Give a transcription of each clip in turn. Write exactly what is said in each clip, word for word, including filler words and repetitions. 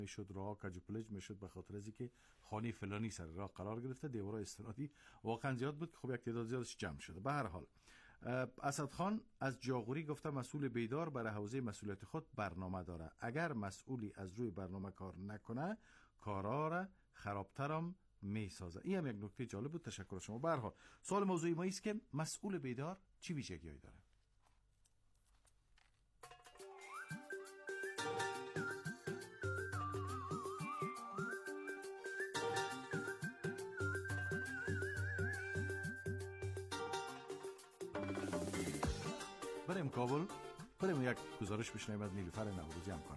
میشد راه کج و پلج میشد به خاطر از اینکه خانه فلانی سر راه قرار گرفته، دیوارهای استنادی واقعا زیاد بود که خب یک تعداد زیادش جمع شده. به هر حال اسدخان از جاغوری گفته مسئول بیدار برای حوزه مسئولیت خود برنامه داره، اگر مسئولی از روی برنامه کار نکنه کارا را خرابترم میسازه. این هم یک نکته جالب بود. تشکر شما. به هر حال سوال موضوعی ما است که مسئول بیدار چی ویژگی‌هایی داره؟ بریم کابل، بریم یک گزارش بشنویم از نیلوفر نوروزی هم کنم.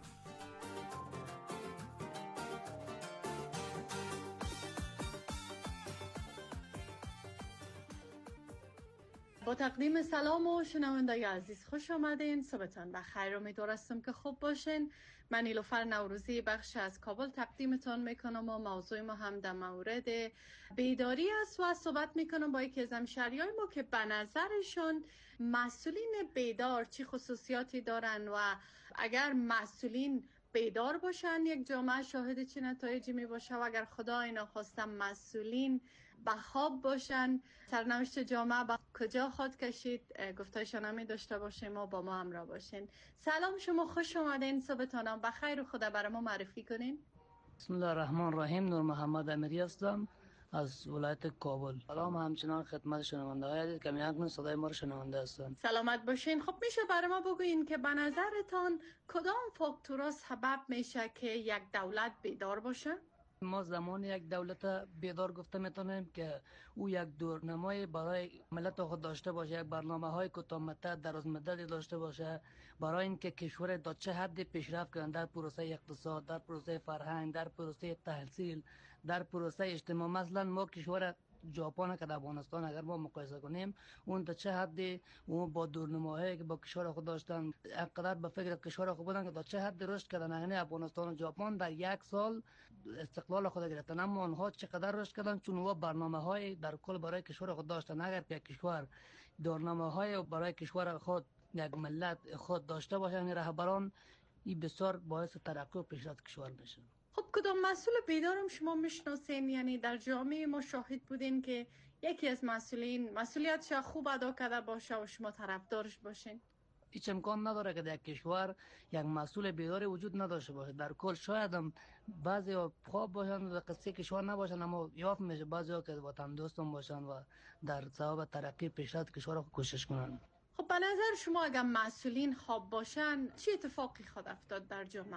با تقدیم سلام و شنوندای عزیز خوش آمدین. صبحتان بخیر، امیدوارم که خوب باشین. من نیلوفر نوروزی بخش از کابل تقدیمتان میکنم و موضوع ما هم در مورد بیداری است و صحبت میکنم با یکی از همشهریای ما که به نظرشون مسئولین بیدار چی خصوصیاتی دارن و اگر مسئولین بیدار باشن یک جامعه شاهد چه نتایجی می باشه و اگر خدای نخواسته مسئولین به خواب باشن سرنوشت جامعه با کجا خود کشید. گفتایشان همی داشته باشیم و با ما همراه باشین. سلام، شما خوش آمدین، صبحتانم بخیر و خدا برای ما معرفی کنین. بسم الله الرحمن الرحیم. نور محمد امیری هستم از ولایت کابل. سلام همچنان خدمت شنونده های که میانگون صدای ما رو شنونده هستن. سلامت باشین. خب میشه برای ما بگوین که به نظرتان کدام فاکتورها سبب میشه که یک دولت بیدار باشه؟ ما زمان یک دولت بیدار گفته میتونیم که او یک دورنمای برای ملت خود داشته باشه، یک برنامه های کوتاه مدت دراز مدت داشته باشه برای اینکه کشور تا چه حد پیشرفت کنه در پروسه اقتصاد، در پروسه فرهنگ، در پروسه تحصیل، در پروسه اجتماع. مثلا ما کشور ژاپن که در افغانستان اگر ما مقایسه کنیم اون تا چه حدی اون با دورنماهایی که با کشور خود داشتن انقدر به فکر کشور خود بودن که تا چه حد رشد کردن. یعنی افغانستان و ژاپن در یک سال استقلال خود گرفتن، اما آنها چقدر رشد کردن چون اونها برنامه‌های در کل برای کشور خود داشتن. اگر یک کشور دورنماهای برای کشور خود یک ملت خود داشته باشه یعنی رهبران، این بسیار باعث ترقی و پیشرفت کشور میشه. خب کدام مسئول بیدارم شما میشناسین؟ یعنی در جامعه ما شاهد بودین که یکی از مسئولین مسئولیتش خوب ادا کرده باشه و شما طرفدارش باشین؟ هیچ امکان نداره که در کشور یک مسئول بیداری وجود نداشته باشه. در کل شاید هم بعضی خواب باشن و قصه کشور نباشن، اما یافت میشه بعضی ها که وطن دوستان باشن و در ثواب ترقی پیشرفت کشور رو کوشش کنن. خب به نظر شما اگر مسئولین خواب باشن چه اتفاقی خود افتاد در جامعه؟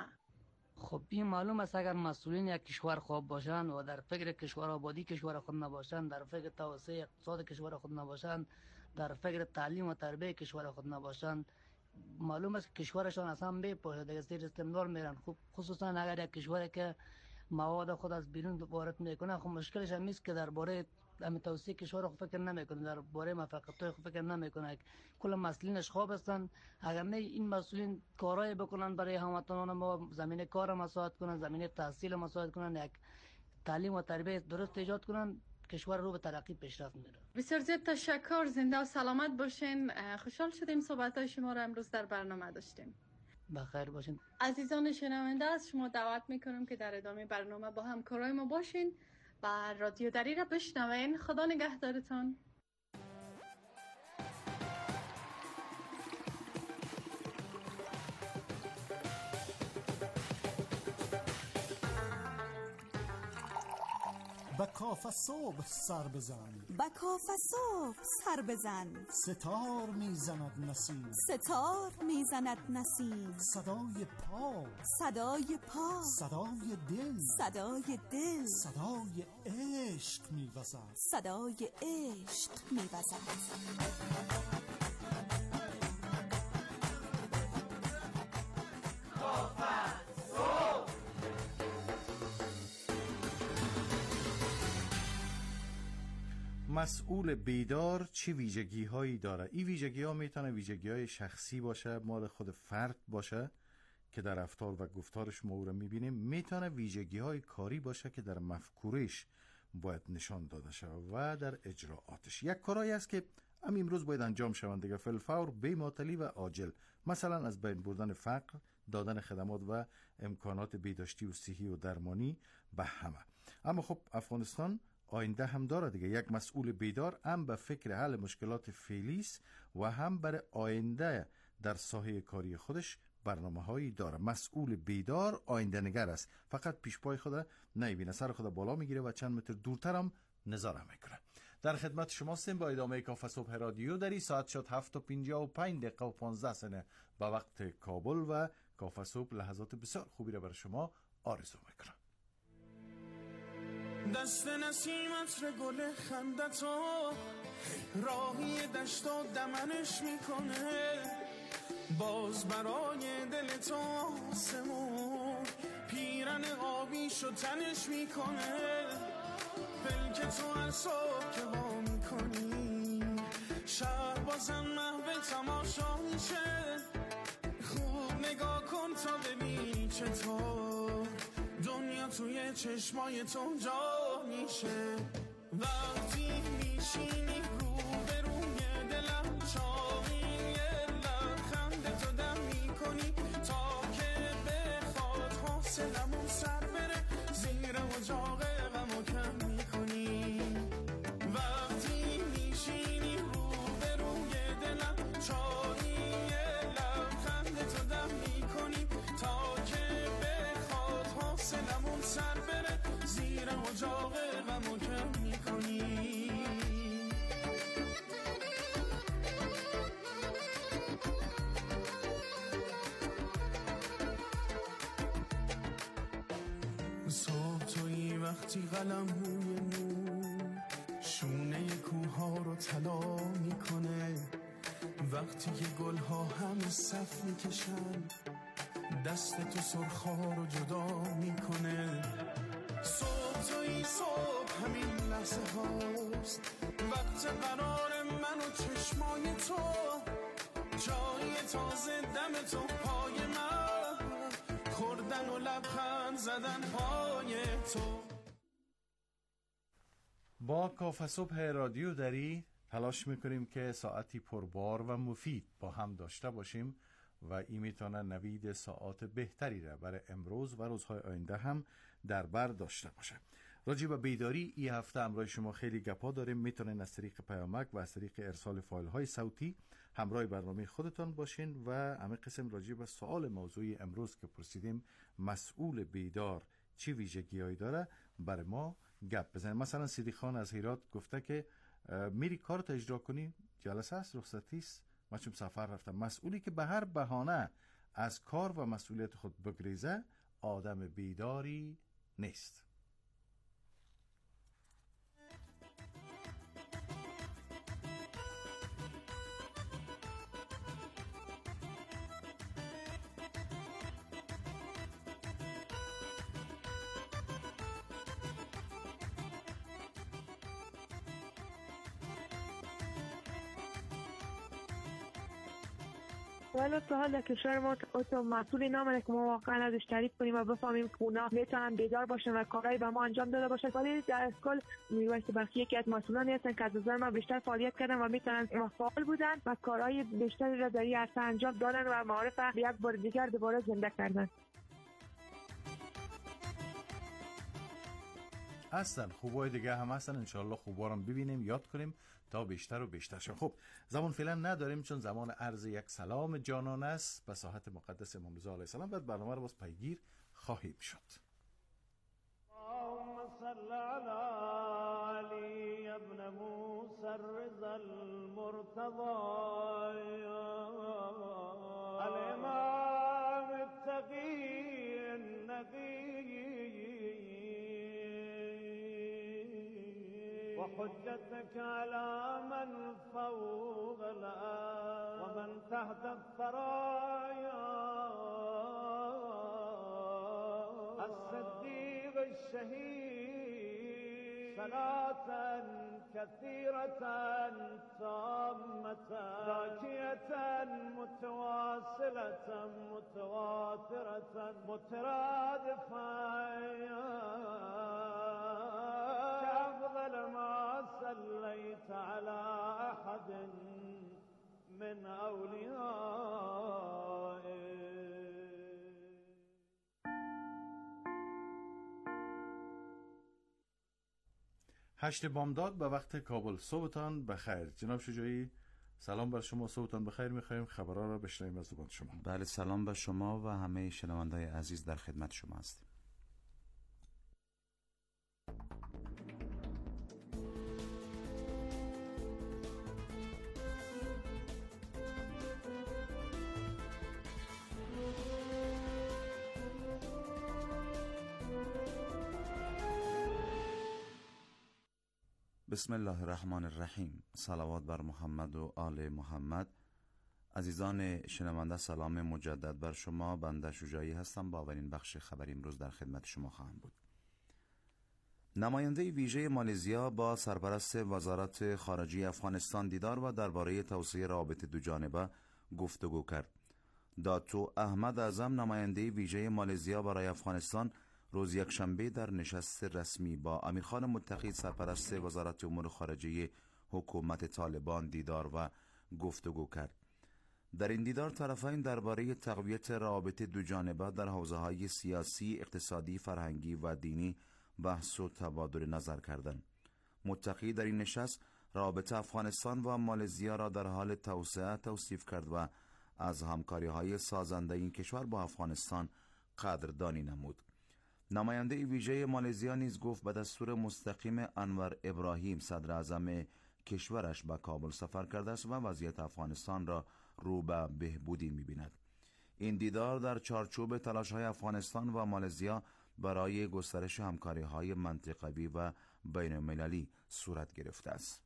خب این معلوم است اگر مسئولین یک کشور خواب باشن و در فکر کشور آبادی کشور خود نباشن، در فکر توسعه اقتصاد کشور خود نباشن، در فکر تعلیم و تربیت کشور خود نباشن، معلوم است که کشورشان اصلا بی‌پایه دیگه زیر استمرار میرن. خب خصوصا اگر یک کشوری که مواد خود از بیرون وارد میکنه، خب مشکلش هم است که درباره همین توسعه کشور خود فکر نمیکنه، درباره موفقیت خود فکر نمیکنه. کل مسئولینش خواب هستند. اگر نه این مسئولین کارایی بکنن برای هموطنان ما، زمینه کار مساعد کنن، زمینه تحصیل مساعد کنن، یک تعلیم و تربیت درست ایجاد کنن، کشور رو به ترقی پیشرفت میره. بسیار زیاد تشکر، زنده و سلامت باشین. خوشحال شدیم صحبت‌های شما رو امروز در برنامه داشتیم. بخیر باشین. عزیزان شنونده از شما دعوت میکنم که در ادامه برنامه با همکارای ما باشین و رادیو دری را بشنوین. خدا نگهدارتان. با کاف صبح سر بزن، با کاف صبح سر بزن، ستار میزند نسیم، ستار میزند نسیم، صدای پا، صدای پا، صدای دل، صدای دل، صدای عشق میوزد، صدای عشق میوزد. مسئول بیدار چه ویژگی هایی داره؟ این ویژگی ها میتونه ویژگی های شخصی باشه، مال خود فرد باشه که در رفتار و گفتارش ما او رو میبینیم، میتونه ویژگی های کاری باشه که در مفکورش باید نشان داده شود و در اجراعاتش. یک کارایی است که هم امروز باید انجام شوند دیگه، فی الفور، بی معطلی و عاجل. مثلا از بین بردن فقر، دادن خدمات و امکانات بهداشتی و صحی و درمانی به همه. اما خب افغانستان آینده هم داره دیگه. یک مسئول بیدار هم به فکر حل مشکلات فعلی است و هم برای آینده در ساحه کاری خودش برنامه هایی داره. مسئول بیدار آینده نگر است، فقط پیش پای خود نمیبینه، سر خود بالا میگیره و چند متر دورتر هم نظاره میکنه. در خدمت شما هستیم با ادامه کافه صبح رادیو. در این ساعت شد هفت و پنجاه و پنج دقیقه و پانزده ثانیه به وقت کابل و کافه صبح لحظات بسیار خوبی را برای شما آرزو میکنم. دست نسیم عطر گل خندتو راهی دشت و دمنش میکنه، باز برای دل تو آسمون پیرن آبیش و تنش میکنه، پلک تو از صبح که با میکنی شهر بازم محو تماشا میشه، خوب نگاه کن تا ببینی چطور دنیا توی چشمای تو جا میشه. وقتی میشینی رو به روی دلم چاقی لبخند تو دم میکنی تا که بخواد حوصلمون سر بره، زیر اجاق غمو کم میکنی. وقتی میشینی رو به روی دلم چاقی لبخند تو دم میکنی تا که بخواد حوصلمون سر بره، زیر اجاق غمو کم میکنی. صبح توی وقتی قلم روی نور شونه کوها رو طلا میکنه، وقتی که گلها همه صف میکشن دست تو سرخا رو جدا میکنه. صبح توی صبح همین لحظه هاست، وقت قرار من و چشمای تو، جای تازه دم تو پای من، خوردن و لبخند زدن پای تو. با کافه صبح رادیو دری تلاش میکنیم که ساعتی پربار و مفید با هم داشته باشیم و این میتونه نوید ساعت بهتری را برای امروز و روزهای آینده هم در بر داشته باشه. راجع به بیداری این هفته همراه شما خیلی گپا داریم. میتونین از طریق پیامک و از طریق ارسال فایل های صوتی همراه برنامه خودتان باشین و همه قسم راجع به سوال موضوعی امروز که پرسیدیم، مسئول بیدار چی ویژگی‌هایی داره، برای ما گپ بزنیم. مثلا سیدی خان از هرات گفته که میری کارت اجرا کنی، جلسه است، رخصتی است، من چون سفر رفتم. مسئولی که به هر بهانه از کار و مسئولیت خود بگریزه آدم بیداری نیست. ولی تو حال کشور ما تو مسئولی نامونه که ما واقعا ازش تعریف کنیم و بفهمیم که اونا میتونن بیدار باشن و کارهایی به ما انجام داده باشن. ولی در کل میوایس بخشی یکی از مسئولانی هستن که از نظر من بیشتر فعالیت کردن و میتونن فعال بودن و کارهای بیشتری را در این عرصه انجام دادن و معارف یک بار دیگر دوباره زنده کردن. هستن خوبای دیگه هم هستن، انشالله خوبا رو ببینیم، یاد کنیم تا بیشتر و بیشتر شد. خب زمان فعلا نداریم چون زمان عرض یک سلام جانان است به ساحت مقدس امام رضا علیه السلام. بعد برنامه رو باز پیگیر خواهیم شد. اللهم صل علی علی ابن موسی الرضا المرتضی الامام التقی النقی وحجتك على من فوق الأرض ومن تحت الثرايا الصديق الشهيد صلاة كثيرة تامة زاكية متواصلة متواترة مترادفة كأفضل ما صليت على أحد من أوليائك هشت بامداد به وقت کابل. صبحتان بخیر. جناب شجاعی سلام بر شما، صبحتان بخیر. میخوایم خبرها را بشنویم از زبان شما. بله، سلام بر شما و همه شنوندای عزیز، در خدمت شما هستیم. بسم الله الرحمن الرحیم. صلوات بر محمد و آل محمد. عزیزان شنونده، سلام مجدد بر شما. بنده شجاعی هستم. با اولین بخش خبر امروز در خدمت شما خواهم بود. نماینده ویژه مالزیا با سرپرست وزارت خارجه افغانستان دیدار و درباره توسعه روابط دوجانبه گفتگو کرد. داتو احمد اعظم، نماینده ویژه مالزیا برای افغانستان، روز یکشنبه در نشست رسمی با امیرخان متقی، سرپرست وزارت امور خارجه حکومت طالبان دیدار و گفتگو کرد. در این دیدار طرفین درباره تقویت روابط دوجانبه در حوزه‌های سیاسی، اقتصادی، فرهنگی و دینی بحث و تبادل نظر کردند. متقی در این نشست روابط افغانستان و مالزیا را در حال توسعه توصیف کرد و از همکاری‌های سازنده این کشور با افغانستان قدردانی نمود. نماینده ویژه مالزیا نیز گفت به دستور مستقیم انور ابراهیم، صدر اعظم کشورش، به کابل سفر کرده است و وضعیت افغانستان را رو به بهبودی می‌بیند. این دیدار در چارچوب تلاش‌های افغانستان و مالزیا برای گسترش همکاری‌های منطقوی و بین‌المللی صورت گرفته است.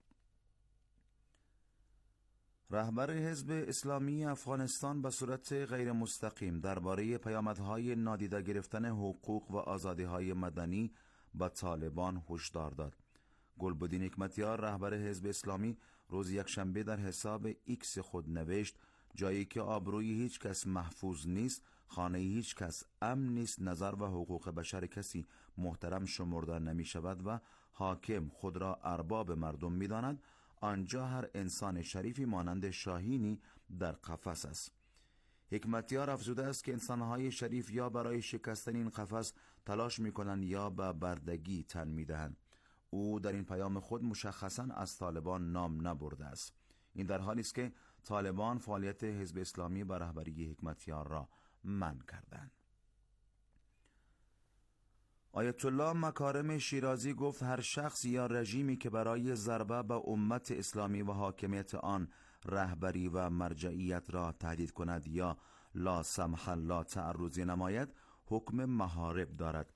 رهبر حزب اسلامی افغانستان به صورت غیر مستقیم درباره پیامدهای نادیده گرفتن حقوق و آزادی‌های مدنی به طالبان هشدار داد. گلبدین حکمتیار، رهبر حزب اسلامی، روز یکشنبه در حساب ایکس خود نوشت: جایی که آبروی هیچ کس محفوظ نیست، خانه هیچ کس امن نیست، نظر و حقوق بشر کسی محترم شمرده نمی شود و حاکم خود را ارباب مردم می داند، آنجا هر انسان شریفی مانند شاهینی در قفس است. حکمتیار افزوده است که انسانهای شریف یا برای شکستن این قفس تلاش می کنند یا به بردگی تن می دهند. او در این پیام خود مشخصاً از طالبان نام نبرده است. این در حالی است که طالبان فعالیت حزب اسلامی به رهبری حکمتیار را منع کردند. آیت الله مکارم شیرازی گفت هر شخص یا رژیمی که برای ضربه به امت اسلامی و حاکمیت آن رهبری و مرجعیت را تهدید کند یا لا سمح الله تعرضی نماید، حکم محارب دارد.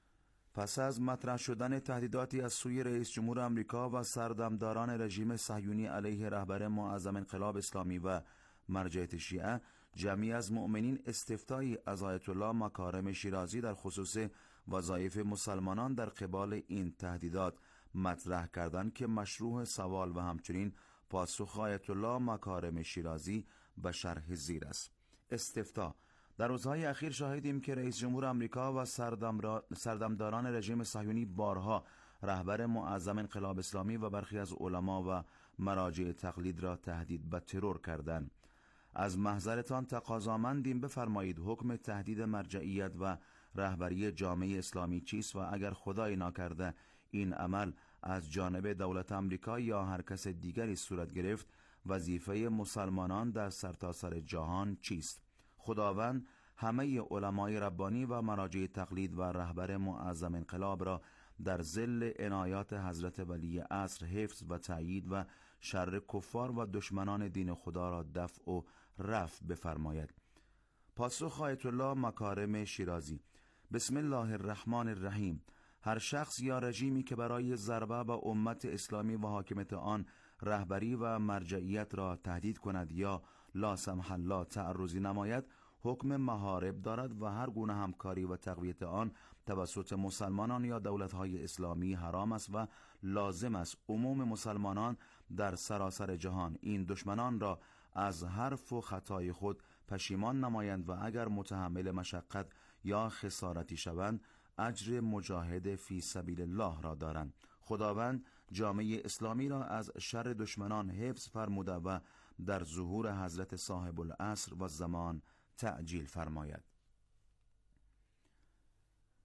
پس از مطرح شدن تهدیداتی از سوی رئیس جمهور آمریکا و سردمداران رژیم صهیونی علیه رهبر معظم انقلاب اسلامی و مرجعیت شیعه، جمعی از مؤمنین استفتایی از آیت الله مکارم شیرازی در خصوص وظایف مسلمانان در قبال این تهدیدات مطرح کردند که مشروع سوال و همچنین پاسخ آیت الله مکارم شیرازی به شرح زیر است. استفتا: در روزهای اخیر شاهدیم که رئیس جمهور آمریکا و سردمداران رژیم صهیونی بارها رهبر معظم انقلاب اسلامی و برخی از علما و مراجع تقلید را تهدید به ترور کردند. از محضرتان تقاضامندیم بفرمایید حکم تهدید مرجعیت و رهبری جامعه اسلامی چیست و اگر خدای ناکرده این عمل از جانب دولت آمریکا یا هر کس دیگری صورت گرفت، وظیفه مسلمانان در سرتاسر جهان چیست؟ خداوند همه علمای ربانی و مراجع تقلید و رهبر معظم انقلاب را در ظل عنایات حضرت ولی عصر حفظ و تأیید و شر کفار و دشمنان دین خدا را دفع و رفع بفرماید. پاسخ آیت الله مکارم شیرازی: بسم الله الرحمن الرحیم. هر شخص یا رژیمی که برای ضربه به امت اسلامی و حاکمیت آن رهبری و مرجعیت را تهدید کند یا لا سمح الله تعرضی نماید، حکم محارب دارد و هر گونه همکاری و تقویت آن توسط مسلمانان یا دولت‌های اسلامی حرام است و لازم است عموم مسلمانان در سراسر جهان این دشمنان را از حرف و خطای خود پشیمان نمایند و اگر متحمل مشقت یا خسارتی شوند اجر مجاهد فی سبیل الله را دارند. خداوند جامعه اسلامی را از شر دشمنان حفظ فرموده و در ظهور حضرت صاحب العصر و زمان تعجیل فرماید.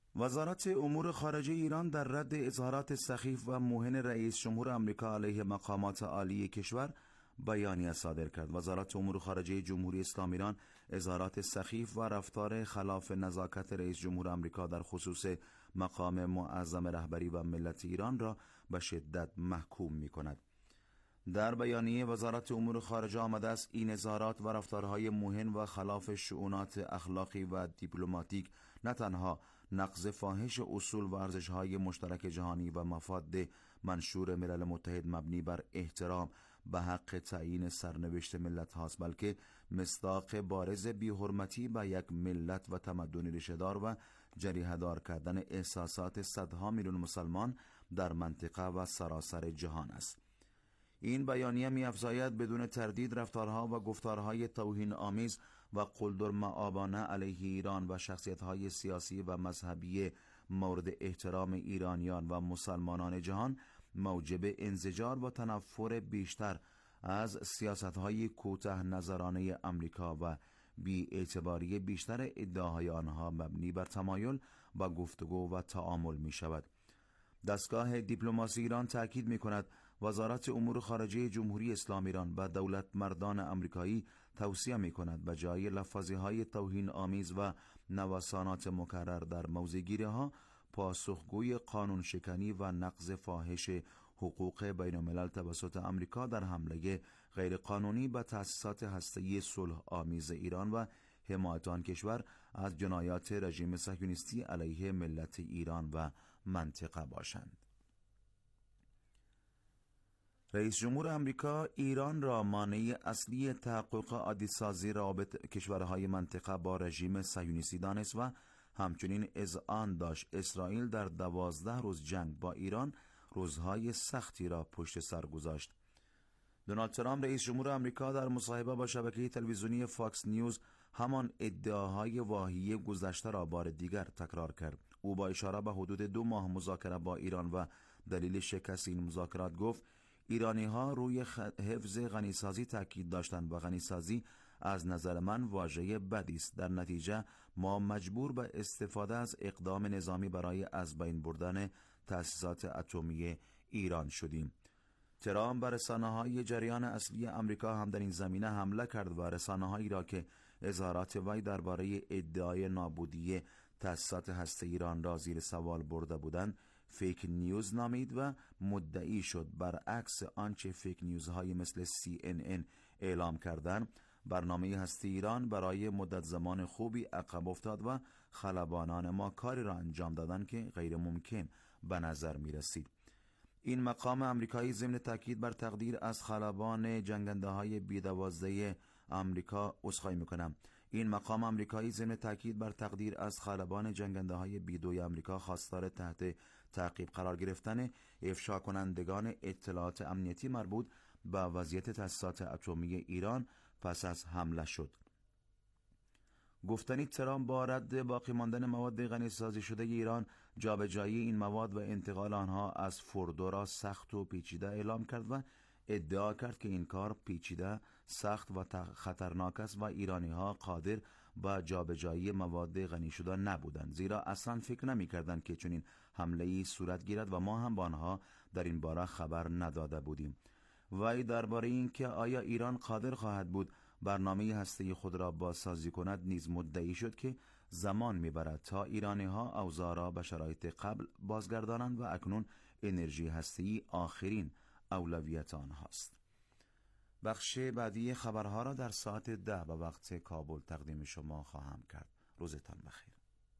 وزارت امور خارجه ایران در رد اظهارات سخیف و موهن رئیس جمهور آمریکا علیه مقامات عالی کشور بیانیه صادر کرد. وزارت امور خارجه جمهوری اسلامی ایران اظهارات سخیف و رفتار خلاف نزاکت رئیس جمهور آمریکا در خصوص مقام معظم رهبری و ملت ایران را به شدت محکوم می کند. در بیانیه وزارت امور خارجه آمده است این اظهارات و رفتارهای موهن و خلاف شؤونات اخلاقی و دیپلماتیک نه تنها نقض فاحش اصول و ارزش‌های مشترک جهانی و مفاد منشور ملل متحد مبنی بر احترام به حق تعیین سرنوشت ملت هاست، بلکه مصداق بارز بی‌حرمتی به یک ملت و تمدن ریشه‌دار و جریحه‌دار کردن احساسات صدها میلیون مسلمان در منطقه و سراسر جهان است. این بیانیه می‌افزاید بدون تردید رفتارها و گفتارهای توهین آمیز و قلدرمآبانه علیه ایران و شخصیت‌های سیاسی و مذهبی مورد احترام ایرانیان و مسلمانان جهان موجب انزجار و تنفر بیشتر از سیاست‌های کوتاه نظرانه آمریکا و بی‌اعتباری بیشتر ادعاهای آنها مبنی بر تمایل و گفتگو و تعامل می‌شود. دستگاه دیپلماسی ایران تأکید می‌کند وزارت امور خارجه جمهوری اسلامی ایران به دولت مردان آمریکایی توصیه می‌کند به جای لفظی‌های توهین آمیز و نوسانات مکرر در موضع‌گیری‌ها پاسخگوی قانون شکنی و نقض فاحش حقوق بین الملل توسط آمریکا در حمله غیرقانونی به تأسیسات هسته‌ای صلح آمیز ایران و حمایت آن کشور از جنایات رژیم صهیونیستی علیه ملت ایران و منطقه باشند. رئیس جمهور آمریکا ایران را مانع اصلی تحقق عادی‌سازی روابط کشورهای منطقه با رژیم صهیونیستی دانست و همچنین اذعان داشت اسرائیل در دوازده روز جنگ با ایران روزهای سختی را پشت سر گذاشت. دونالد ترامپ رئیس جمهور آمریکا در مصاحبه با شبکه تلویزیونی فاکس نیوز همان ادعاهای واهی گذشته را بار دیگر تکرار کرد. او با اشاره به حدود دو ماه مذاکره با ایران و دلیل شکست این مذاکرات گفت ایرانی ها روی حفظ غنیسازی تاکید داشتند و غنیسازی از نظر من واژه بدی است. در نتیجه ما مجبور به استفاده از اقدام نظامی برای از بین بردن تأسیسات اتمی ایران شدیم. ترامپ بر رسانه‌های جریان اصلی آمریکا هم در این زمینه حمله کرد و رسانه‌هایی را که اظهارات وی درباره ادعای نابودی تأسیسات هسته ایران را زیر سوال برده بودند فیک نیوز نامید و مدعی شد برعکس آنچه فیک نیوزهای مثل سی ان ان اعلام کردند برنامه هسته ایران برای مدت زمان خوبی عقب افتاد و خلبانان ما کاری را انجام دادند که غیر ممکن به نظر می رسید. این مقام امریکایی ضمن تاکید بر تقدیر از خلبان جنگنده های بی دوازده آمریکا عذرخواهی میکنم این مقام امریکایی ضمن تاکید بر تقدیر از خلبان جنگنده های بی دوی آمریکا خواستار تحت تعقیب قرار گرفتن افشا کنندگان اطلاعات امنیتی مربوط به وضعیت تأسیسات اتمی ایران پس از حمله شد. گفتنی ترامپ با رد باقی ماندن مواد غنیسازی شده ایران جابجایی این مواد و انتقال آنها از فوردو را سخت و پیچیده اعلام کرد و ادعا کرد که این کار پیچیده، سخت و خطرناک است و ایرانی ها قادر به جابجایی مواد غنی شده نبودند، زیرا اصلا فکر نمی کردند که چنین حمله‌ای صورت گیرد و ما هم با آنها در این باره خبر نداده بودیم. وی درباره اینکه آیا ایران قادر خواهد بود برنامه هسته‌ای خود را بازسازی کند نیز مدعی شد که زمان میبرد تا ایرانی ها اوضاع را به شرایط قبل بازگردانند و اکنون انرژی هسته‌ای آخرین اولویت آنهاست. بخش بعدی خبرها را در ساعت ده به وقت کابل تقدیم شما خواهم کرد. روزتان بخیر.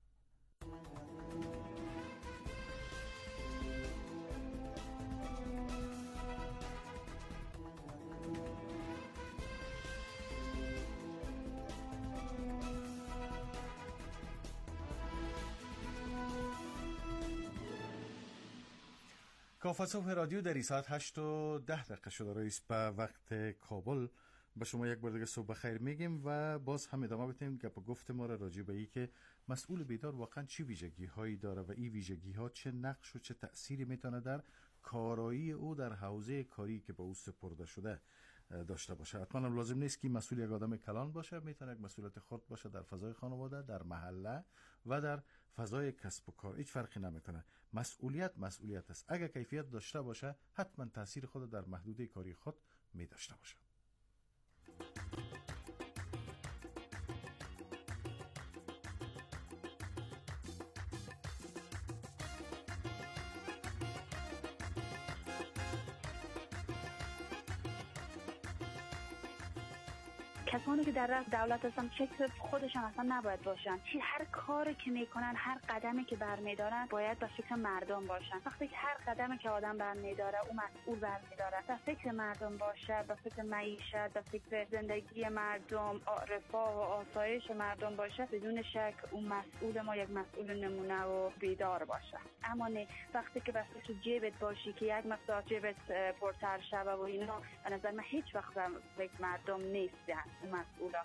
کافه صبح رادیو در این ساعت هشت و ده دقیقه شده رئیس به وقت کابل. به شما یک بار دیگه صبح بخیر میگیم و باز هم ادامه بدیم که با گفت ما را راجع به این که مسئول بیدار واقعا چی ویژگی هایی داره و این ویژگی ها چه نقش و چه تأثیری میتونه در کارایی او در حوزه کاری که به او سپرده شده داشته باشه. حتما هم لازم نیست که مسئول یک آدم کلان باشه، میتونه یک مسئولیت خرد باشه در فضای خانواده، در محله و در فضای کسب و کار. هیچ فرقی نمیکنه. مسئولیت مسئولیت است. اگر کیفیت داشته باشه حتما تاثیر خود در محدوده کاری خود می داشته باشه. کسانی که در رأس دولت هستن فکر خودشان اصلا نباید باشن. چی هر کاری که میکنن، هر قدمی که برمیدارن باید به فکر مردم باشن. وقتی که هر قدمی که آدم برمیداره او مسئول برمیداره، به فکر مردم باشه، به فکر معیشت، به فکر زندگی مردم، رفاه و آسایش مردم باشه، بدون شک اون مسئول ما یک مسئول نمونه و بیدار باشه. اما نه وقتی که به فکر جیبت باشی که یک مقدار جیبت پرتر شوه و اینا، به نظر من هیچ وقت به فکر مردم نیستن مسئولا.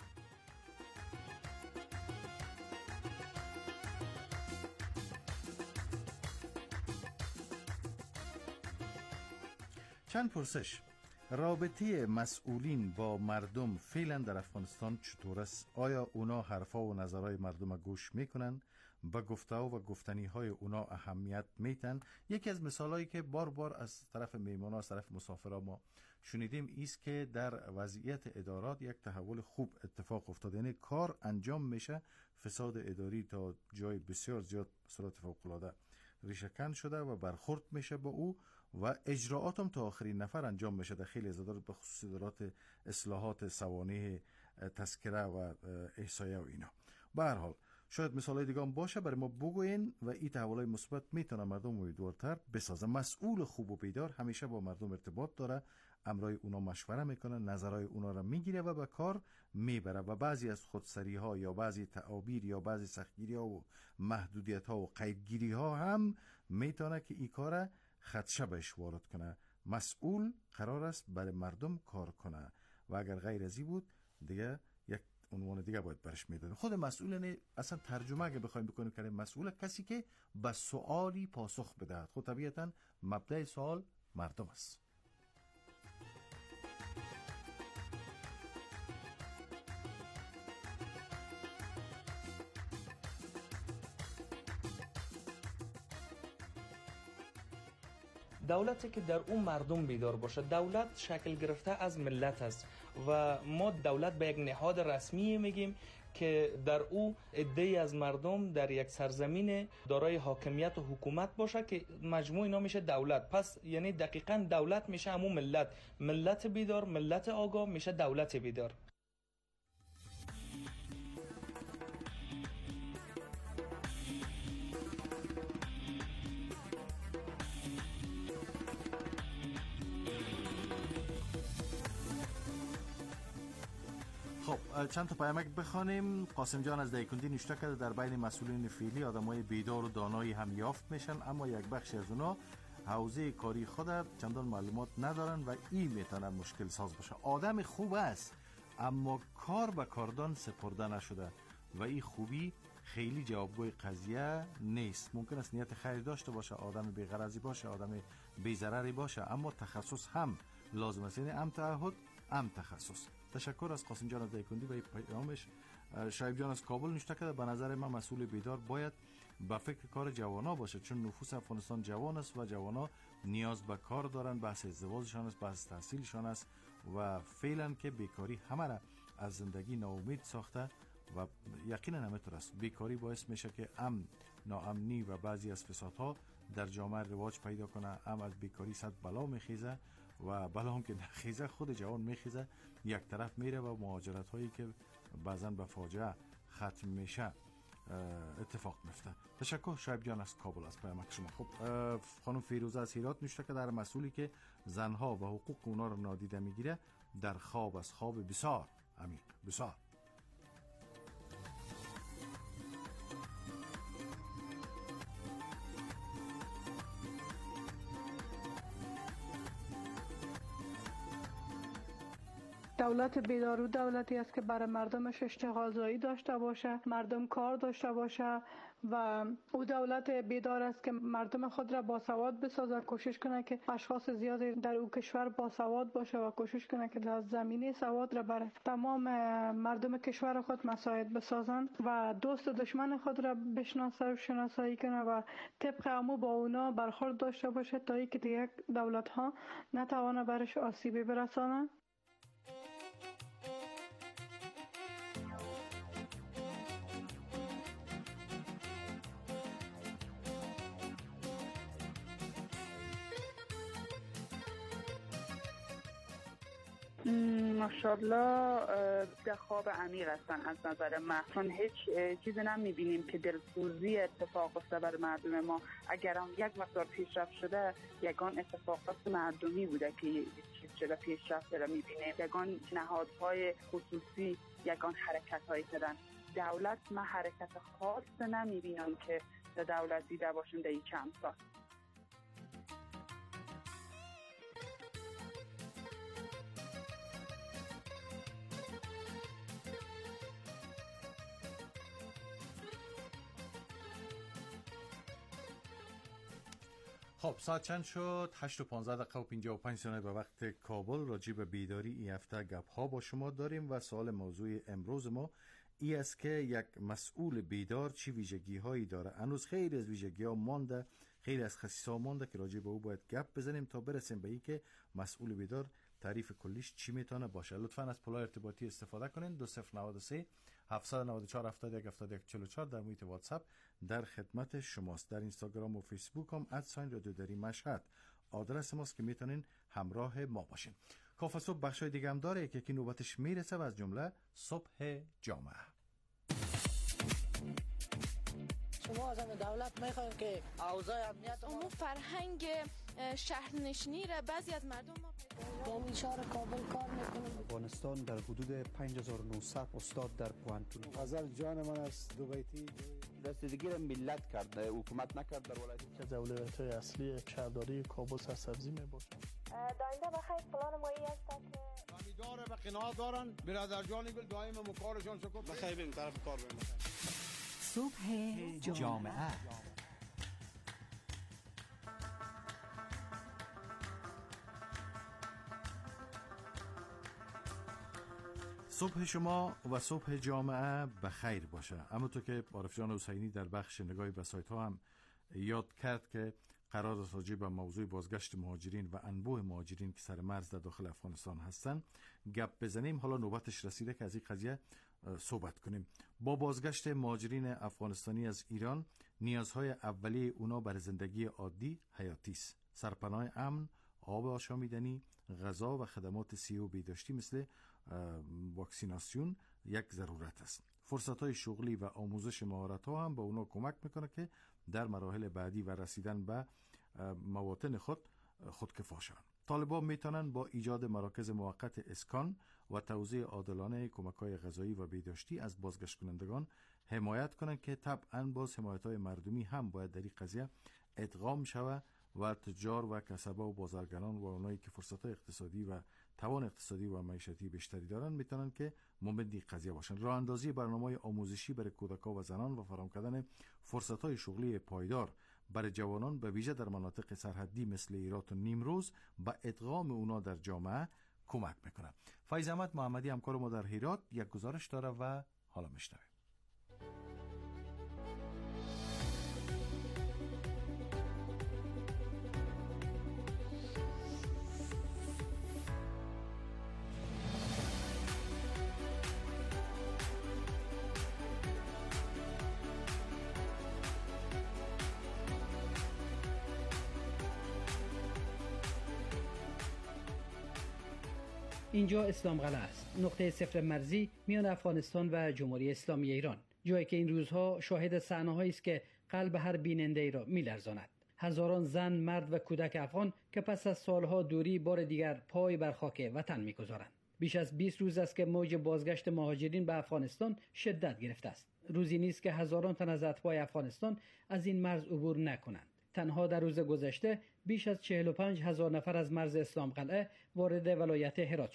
چند پرسش. رابطه مسئولین با مردم فعلا در افغانستان چطور است؟ آیا اونا حرفا و نظرهای مردم گوش میکنن؟ با گفته و گفتنی های اونا اهمیت میتن؟ یکی از مثالایی که بار بار از طرف میمونا، از طرف مسافرها ما شنیدیم ایست که در وضعیت ادارات یک تحول خوب اتفاق افتاده. یعنی کار انجام میشه، فساد اداری تا جای بسیار زیاد صورت فوق‌العاده ریشه‌کن شده و برخورد میشه با او و اجراءات هم تا آخرین نفر انجام میشه در خیلی از ادارات، به خصوص ادارات اصلاحات سوانح تذکره و احصایه و اینا. به هر حال شاید مثالای دیگه هم باشه برای ما بگوین و این تحولای مثبت میتونه مردم امیدوارتر بسازه. مسئول خوب و بیدار همیشه با مردم ارتباط داره، امرای اونا مشوره میکنه، نظرهای اونا را میگیره و به کار میبره و بعضی از خودسری ها یا بعضی تعابیر یا بعضی سختگیری ها و محدودیت ها و قیدگیری ها هم میتونه که این کار خدشه بهش وارد کنه. مسئول قرار است برای مردم کار کنه و اگر غیر ازی بود دیگه یک عنوان دیگه باید برش میدادیم. خود مسئول نه اصلا ترجمه اگه بخوایم بکنیم که مسئول کسی که به سوالی پاسخ بدهد. خود طبیعتا مبدأ سوال مردم است. دولتی که در اون مردم بیدار باشه. دولت شکل گرفته از ملت است و ما دولت به یک نهاد رسمی میگیم که در او عده‌ای از مردم در یک سرزمین دارای حاکمیت و حکومت باشه که مجموع اینا میشه دولت. پس یعنی دقیقاً دولت میشه همون ملت. ملت بیدار، ملت آگاه میشه دولت بیدار. خب چند تا پیامک بخوانیم. قاسم جان از دایکندی نوشته کرده در بین مسئولین فعلی آدمای بیدار و دانایی هم یافت میشن، اما یک بخش از اونا حوزه کاری خود چندان معلومات ندارن و این میتونه مشکل ساز باشه. آدم خوب است اما کار به کاردان سپرده نشده و این خوبی خیلی جوابگوی قضیه نیست. ممکن است نیت خیر داشته باشه، آدم بی‌غرضی باشه، آدم بی‌ضرری باشه، اما تخصص هم لازم است. یعنی ام تعهد ام تخصص. تشکر از قاسم جان از دایکندی و پیامش. شایب جان از کابل نوشته کرده به نظر من مسئول بیدار باید به فکر کار جوانا باشه، چون نفوس افغانستان جوان است و جوانا نیاز به کار دارن، بحث ازدواجشان است، بحث تحصیلشان است و فعلا که بیکاری همه را از زندگی ناامید ساخته و یقینا همینطور است. بیکاری باعث میشه که امن، ناامنی و بعضی از فسادها در جامعه رواج پیدا کنه. ام از بیکاری صد بلا میخیزه و بلا هم که نخیزه خود جوان میخیزه، یک طرف میره و مهاجرت هایی که بعضا به فاجعه ختم میشه اتفاق میفته. تشکر شایب جان از کابل از پیامک شما. خب خانم فیروزه از هرات نوشته که در مسئولی که زنها و حقوق اونا رو نادیده میگیره در خواب از خواب بسیار عمیق. بسیار دولت بیدارو دولتی است که برای مردمش اشتغال زایی داشته باشه، مردم کار داشته باشه و او دولت بیدار است که مردم خود را باسواد بسازه، کوشش کنه که اشخاص زیادی در او کشور باسواد باشه و کوشش کنه که در زمینه سواد را برای تمام مردم کشور خود مساعد بسازند و دوست و دشمن خود را بشناسه و شناسایی کنه و طبق امو با اونا برخورد داشته باشه تا اینکه دیگه دولت ها نتوانه برش آسیبی برسانه. ماشاءالله در خواب عمیق هستن از نظر من، چون هیچ چیزی نمیبینیم که دلسوزی اتفاق افتاده بر مردم ما. اگر هم یک مقدار پیشرفت شده یگان اتفاقات مردمی بوده که چیز شده پیشرفت را میبینیم. یگان نهادهای خصوصی یگان حرکت هایی کردن. دولت ما حرکت خاص نمیبینم که دولت دیده باشیم در این چند سال. خب ساعت چند شد؟ هشت و پانزده دقیقه و پنجاه و پنج ثانیه به وقت کابل. راجع به بیداری این هفته گپ ها با شما داریم و سوال موضوع امروز ما ای است که یک مسئول بیدار چی ویژگی هایی داره. هنوز خیلی از ویژگی ها مانده، خیلی از خصیص ها مانده که راجع به او باید گپ بزنیم تا برسیم به این که مسئول بیدار تعریف کلیش چی میتونه باشه. لطفاً از پلای ارتباطی استفاده کنین. دو صفر نود و سه هفتصد و نود و چهار هفتاد و یک هفتاد و یک چهل و چهار در محیط واتساپ در خدمت شماست. در اینستاگرام و فیسبوک هم ادساین رادیو دری مشهد آدرس ماست که میتونین همراه ما باشین. کافه صبح بخشای دیگه هم داره که یکی نوبتش میرسه و از جمله صبح جامعه. شما از دولت میخواین که اوضاع امنیت اون فرهنگ شهرنشینی را بعضی از مردم ما در اشاره کابل کار میکنیم. افغانستان در حدود پنج هزار و نهصد استاد در پوانتون. غزل جان من است دو بیتی رسیدگی را ملت کرد، حکومت نکرد. در ولایت که دولت اصلی شهرداری کابل سرسبزی میباشد. داینده بخیر پلان مایی است که امیدواره به قناعت دارن برادر جانی بل دائم مکارشان شکر بخیر بریم طرف کار بریم. صبح جامعه. صبح شما و صبح جامعه بخیر باشه. اما تو که عارف جان حسینی در بخش نگاهی به سایت ها هم یاد کرد که قرار است راجع به موضوع بازگشت مهاجرین و انبوه مهاجرین که سر مرز در داخل افغانستان هستن گپ بزنیم. حالا نوبتش رسیده که از این قضیه صحبت کنیم. با بازگشت مهاجرین افغانستانی از ایران نیازهای اولیه اونا برای زندگی عادی حیاتی است. سرپناه امن، آب آشامیدنی، غذا و خدمات صحی و بهداشتی مثل واکسیناسیون یک ضرورت است. فرصت‌های شغلی و آموزش مهارت‌ها هم به اونا کمک میکنه که در مراحل بعدی و رسیدن به مواطن خود خودکفا شوند. طالبان میتونن با ایجاد مراکز موقت اسکان و توزیع عادلانه کمک‌های غذایی و بهداشتی از بازگشت کنندگان حمایت کنند که طبعاً باز حمایت‌های مردمی هم باید در این قضیه ادغام شود و تجار و کسبا و بازرگانان و اونایی که فرصت‌های اقتصادی و توان اقتصادی و معیشتی بیشتری دارن میتونن که مومد این قضیه باشن. راه اندازی برنامه‌های آموزشی برای کودکان و زنان و فراهم کردن فرصت‌های شغلی پایدار برای جوانان به ویژه در مناطق سرحدی مثل هرات و نیمروز با ادغام اونا در جامعه کمک میکنه. فیض احمد محمدی همکار ما در هرات یک گزارش داره و حالا میشنویم. اینجا اسلام قلعه است، نقطه صفر مرزی میان افغانستان و جمهوری اسلامی ایران، جایی که این روزها شاهد صحنه‌هایی است که قلب هر بیننده ای را می‌لرزاند. هزاران زن، مرد و کودک افغان که پس از سالها دوری بار دیگر پای بر خاک وطن می‌گذارند. بیش از بیست روز است که موج بازگشت مهاجرین به افغانستان شدت گرفته است. روزی نیست که هزاران تن از اتباع افغانستان از این مرز عبور نکنند. تنها در روز گذشته بیش از چهل و پنج هزار نفر از مرز اسلام قلعه وارد ولایت هرات شدند.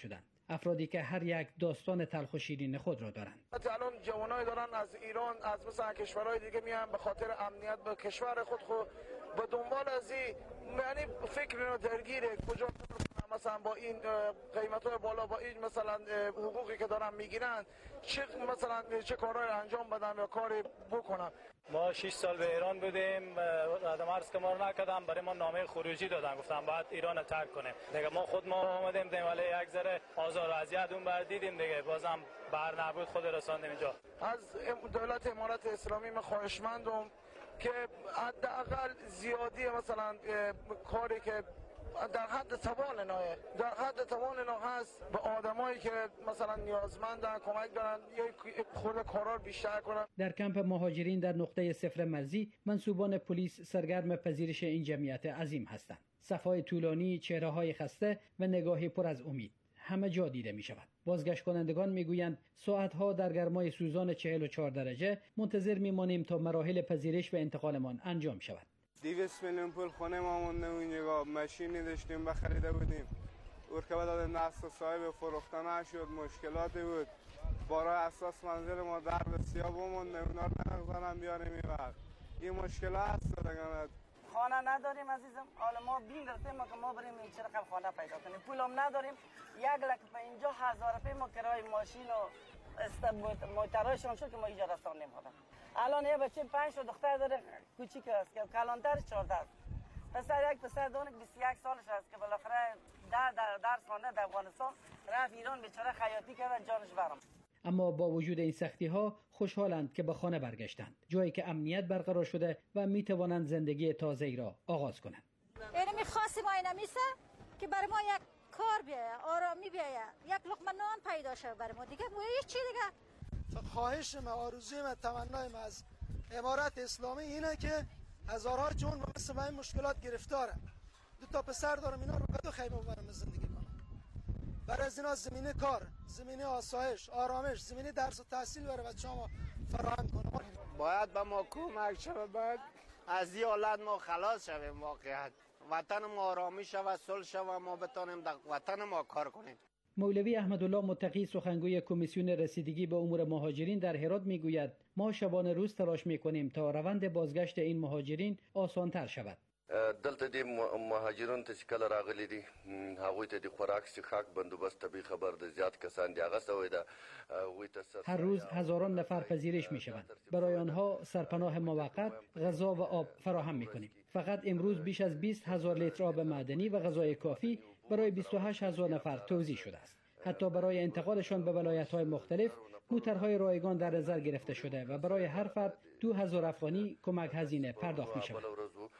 افرادی که هر یک داستان تلخ و شیرین خود را دارند. الان جوانای دارن از ایران از مثلا کشورهای دیگه میان به خاطر امنیت به کشور خود خود به دنبال از این یعنی فکر رو درگیره کجا مثلا با این قیمت‌های بالا با این مثلا حقوقی که دارن میگیرن چه مثلا چه کارهای انجام بدم یا کاری بکنم. ما شش سال به ایران بودیم، آدم عرض که ما رو نکردم، برای ما نامه خروجی دادن، گفتم باید ایران رو ترک کنیم دیگه. ما خود ما آمدیم دیگه ولی یک ذره آزار و اذیت اون بر دیدیم دیگه، بازم بر نبود خود رساندیم اینجا. از دولت امارت اسلامی من خواهشمندم که حداقل زیادی مثلا کاری که در حد توان نایه در حد توان اینا هست به آدمایی که مثلا نیازمندن کمک دارن یا خود کارا بیشتر کنن. در کمپ مهاجرین در نقطه صفر مرزی منصوبان پلیس سرگرم پذیرش این جمعیت عظیم هستند. صفهای طولانی، چهره‌های خسته و نگاهی پر از امید همه جا دیده می شود. بازگشت کنندگان می گویند ساعتها در گرمای سوزان چهل و چهار درجه منتظر می مانیم تا مراحل پذیرش و انتقالمان انجام شود. دویست میلیون پول خونه ما مونده اونجا، ماشینی داشتیم بخریده بودیم، ارکبه دادیم دست صاحب فروخته نشد، مشکلاتی بود، برای اساس منزل ما در بسیار بمونده، اونا رو نمیزنم بیاریم این وقت این مشکل هست دیگه. خانه نداریم عزیزم، حالا ما بین رفتیم ما که ما بریم این چه رقم خانه پیدا کنیم، پولم نداریم، یک لک به اینجا هزار روپیه ما کرای ماشین و موترایشون شد که ما اینجا رسان نمی‌خورم. الان یه بچه پنج تا دختر داره کوچیک است که کلانتر چهارده است. پسر یک پسر دونه بیست و یک سالش است که بالاخره در درس خوانده در افغانستان رفت ایران بیچاره خیاطی کرد جانش برام. اما با وجود این سختی ها خوشحالند که به خانه برگشتند، جایی که امنیت برقرار شده و می توانند زندگی تازه‌ای را آغاز کنند. اینو می‌خواستیم آینه میسه که برای ما یک کار بیایه، آرامی بیایه، یک لقمه نان پیدا شه برای ما دیگه، و هیچ چی دیگه. خواهش ما، آرزوی ما، تمنای ما از امارت اسلامی اینه که هزارها جون مثل من مشکلات گرفتاره، دو تا پسر دارم، اینا رو کدو خیمه ببرم زندگی کنم. برای از اینا زمینه کار، زمینه آسایش، آرامش، زمینه درس و تحصیل برای بچه‌ها فراهم کنم. باید به ما کمک شود، باید از این حالت ما خلاص شویم. واقعیت وطن ما آرامی شود، صلح شود، ما بتانیم در وطن ما کار کنیم. مولوی احمدالله متقی سخنگوی کمیسیون رسیدگی به امور مهاجرین در هرات میگوید ما شبانه روز تلاش میکنیم تا روند بازگشت این مهاجرین آسانتر شود. دلته دی مهاجرون ته کله راغلي دي هغوی ته د خوراک څښاک بندوبست طبي خبر د زیات کسان دی هغه سوی ده. هر روز هزاران نفر پذیرش می شوند. برای آنها سرپناه موقت، غذا و آب فراهم می کنیم. فقط امروز بیش از بیست هزار لیتر آب معدنی و غذای کافی برای بیست و هشت هزار نفر توزیع شده است. حتی برای انتقالشان به ولایت‌های مختلف موترهای رایگان در نظر گرفته شده و برای هر فرد دو هزار افغانی کمک هزینه پرداخت می شود.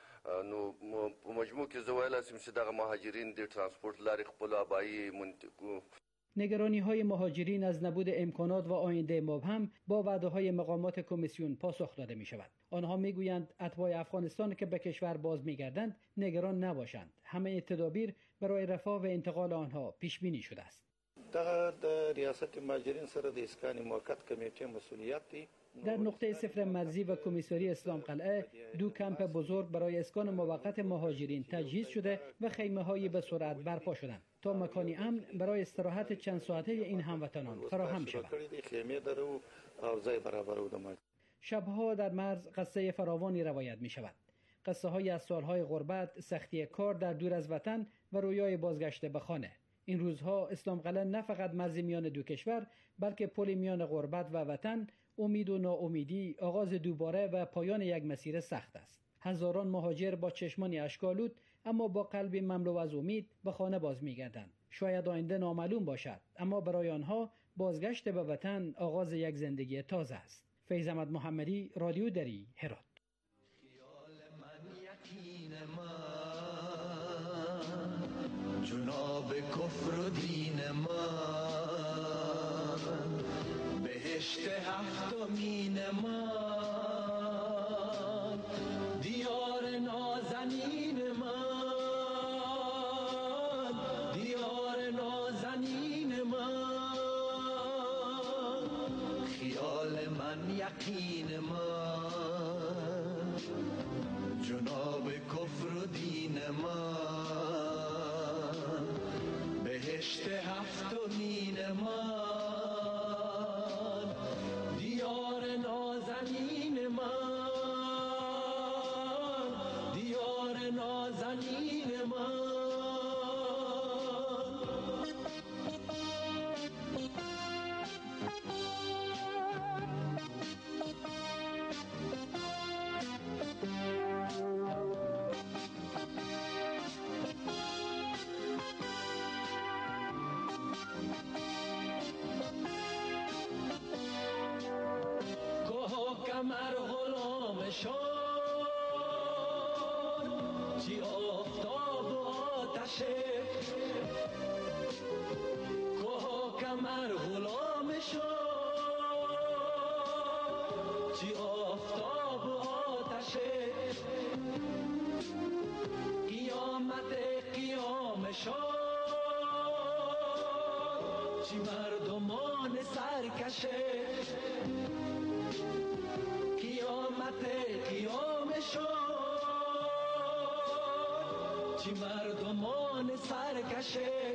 نو په مجموع کې زه ویلی شم چې دغه مهاجرین د ترانسپورت لارې خپلو آبایی منطقو. نگرانی های مهاجرین از نبود امکانات و آینده مبهم با وعده های مقامات کمیسیون پاسخ داده می شود. آنها می گویند اتباع افغانستان که به کشور باز می گردند نگران نباشند. همه تدابیر برای رفاه و انتقال آنها پیش بینی شده است. دغه د ریاست مهاجرین سره د اسکان موقت کمیته مسئولیت دی. در نقطه صفر مرزی و کمیساری اسلام قلعه دو کمپ بزرگ برای اسکان موقت مهاجرین تجهیز شده و خیمه هایی به سرعت برپا شدند تا مکانی امن برای استراحت چند ساعته این هموطنان فراهم شود. شبها در مرز قصه فراوانی روایت می شود. قصه های از سالهای غربت، سختی کار در دور از وطن و رویای بازگشت به خانه. این روزها اسلام قلعه نه فقط مرز میان دو کشور بلکه پل میان غربت و وطن، امید و ناامیدی، آغاز دوباره و پایان یک مسیر سخت است. هزاران مهاجر با چشمانی اشک‌آلود اما با قلبی مملو از امید به خانه باز می‌گردند. شاید آینده نامعلوم باشد اما برای آنها بازگشت به وطن آغاز یک زندگی تازه است. فیض احمد محمدی، رادیو دری، هرات. جناب کفر و دین من، بهشت هفتمین من، دیار نازنین من، دیار نازنین من، خیال من یقین من، جناب کفر و دین من، بهشت هفتمین من، دیار نازنین من، دیار نازنین من. کمر غلام شد چی آفتاب و آتشه، که کمر غلام شد چی آفتاب و آتشه، قیامت قیام شد چی مردمان سرکشه، قیامت قیام شد چی مردمان سرکشه،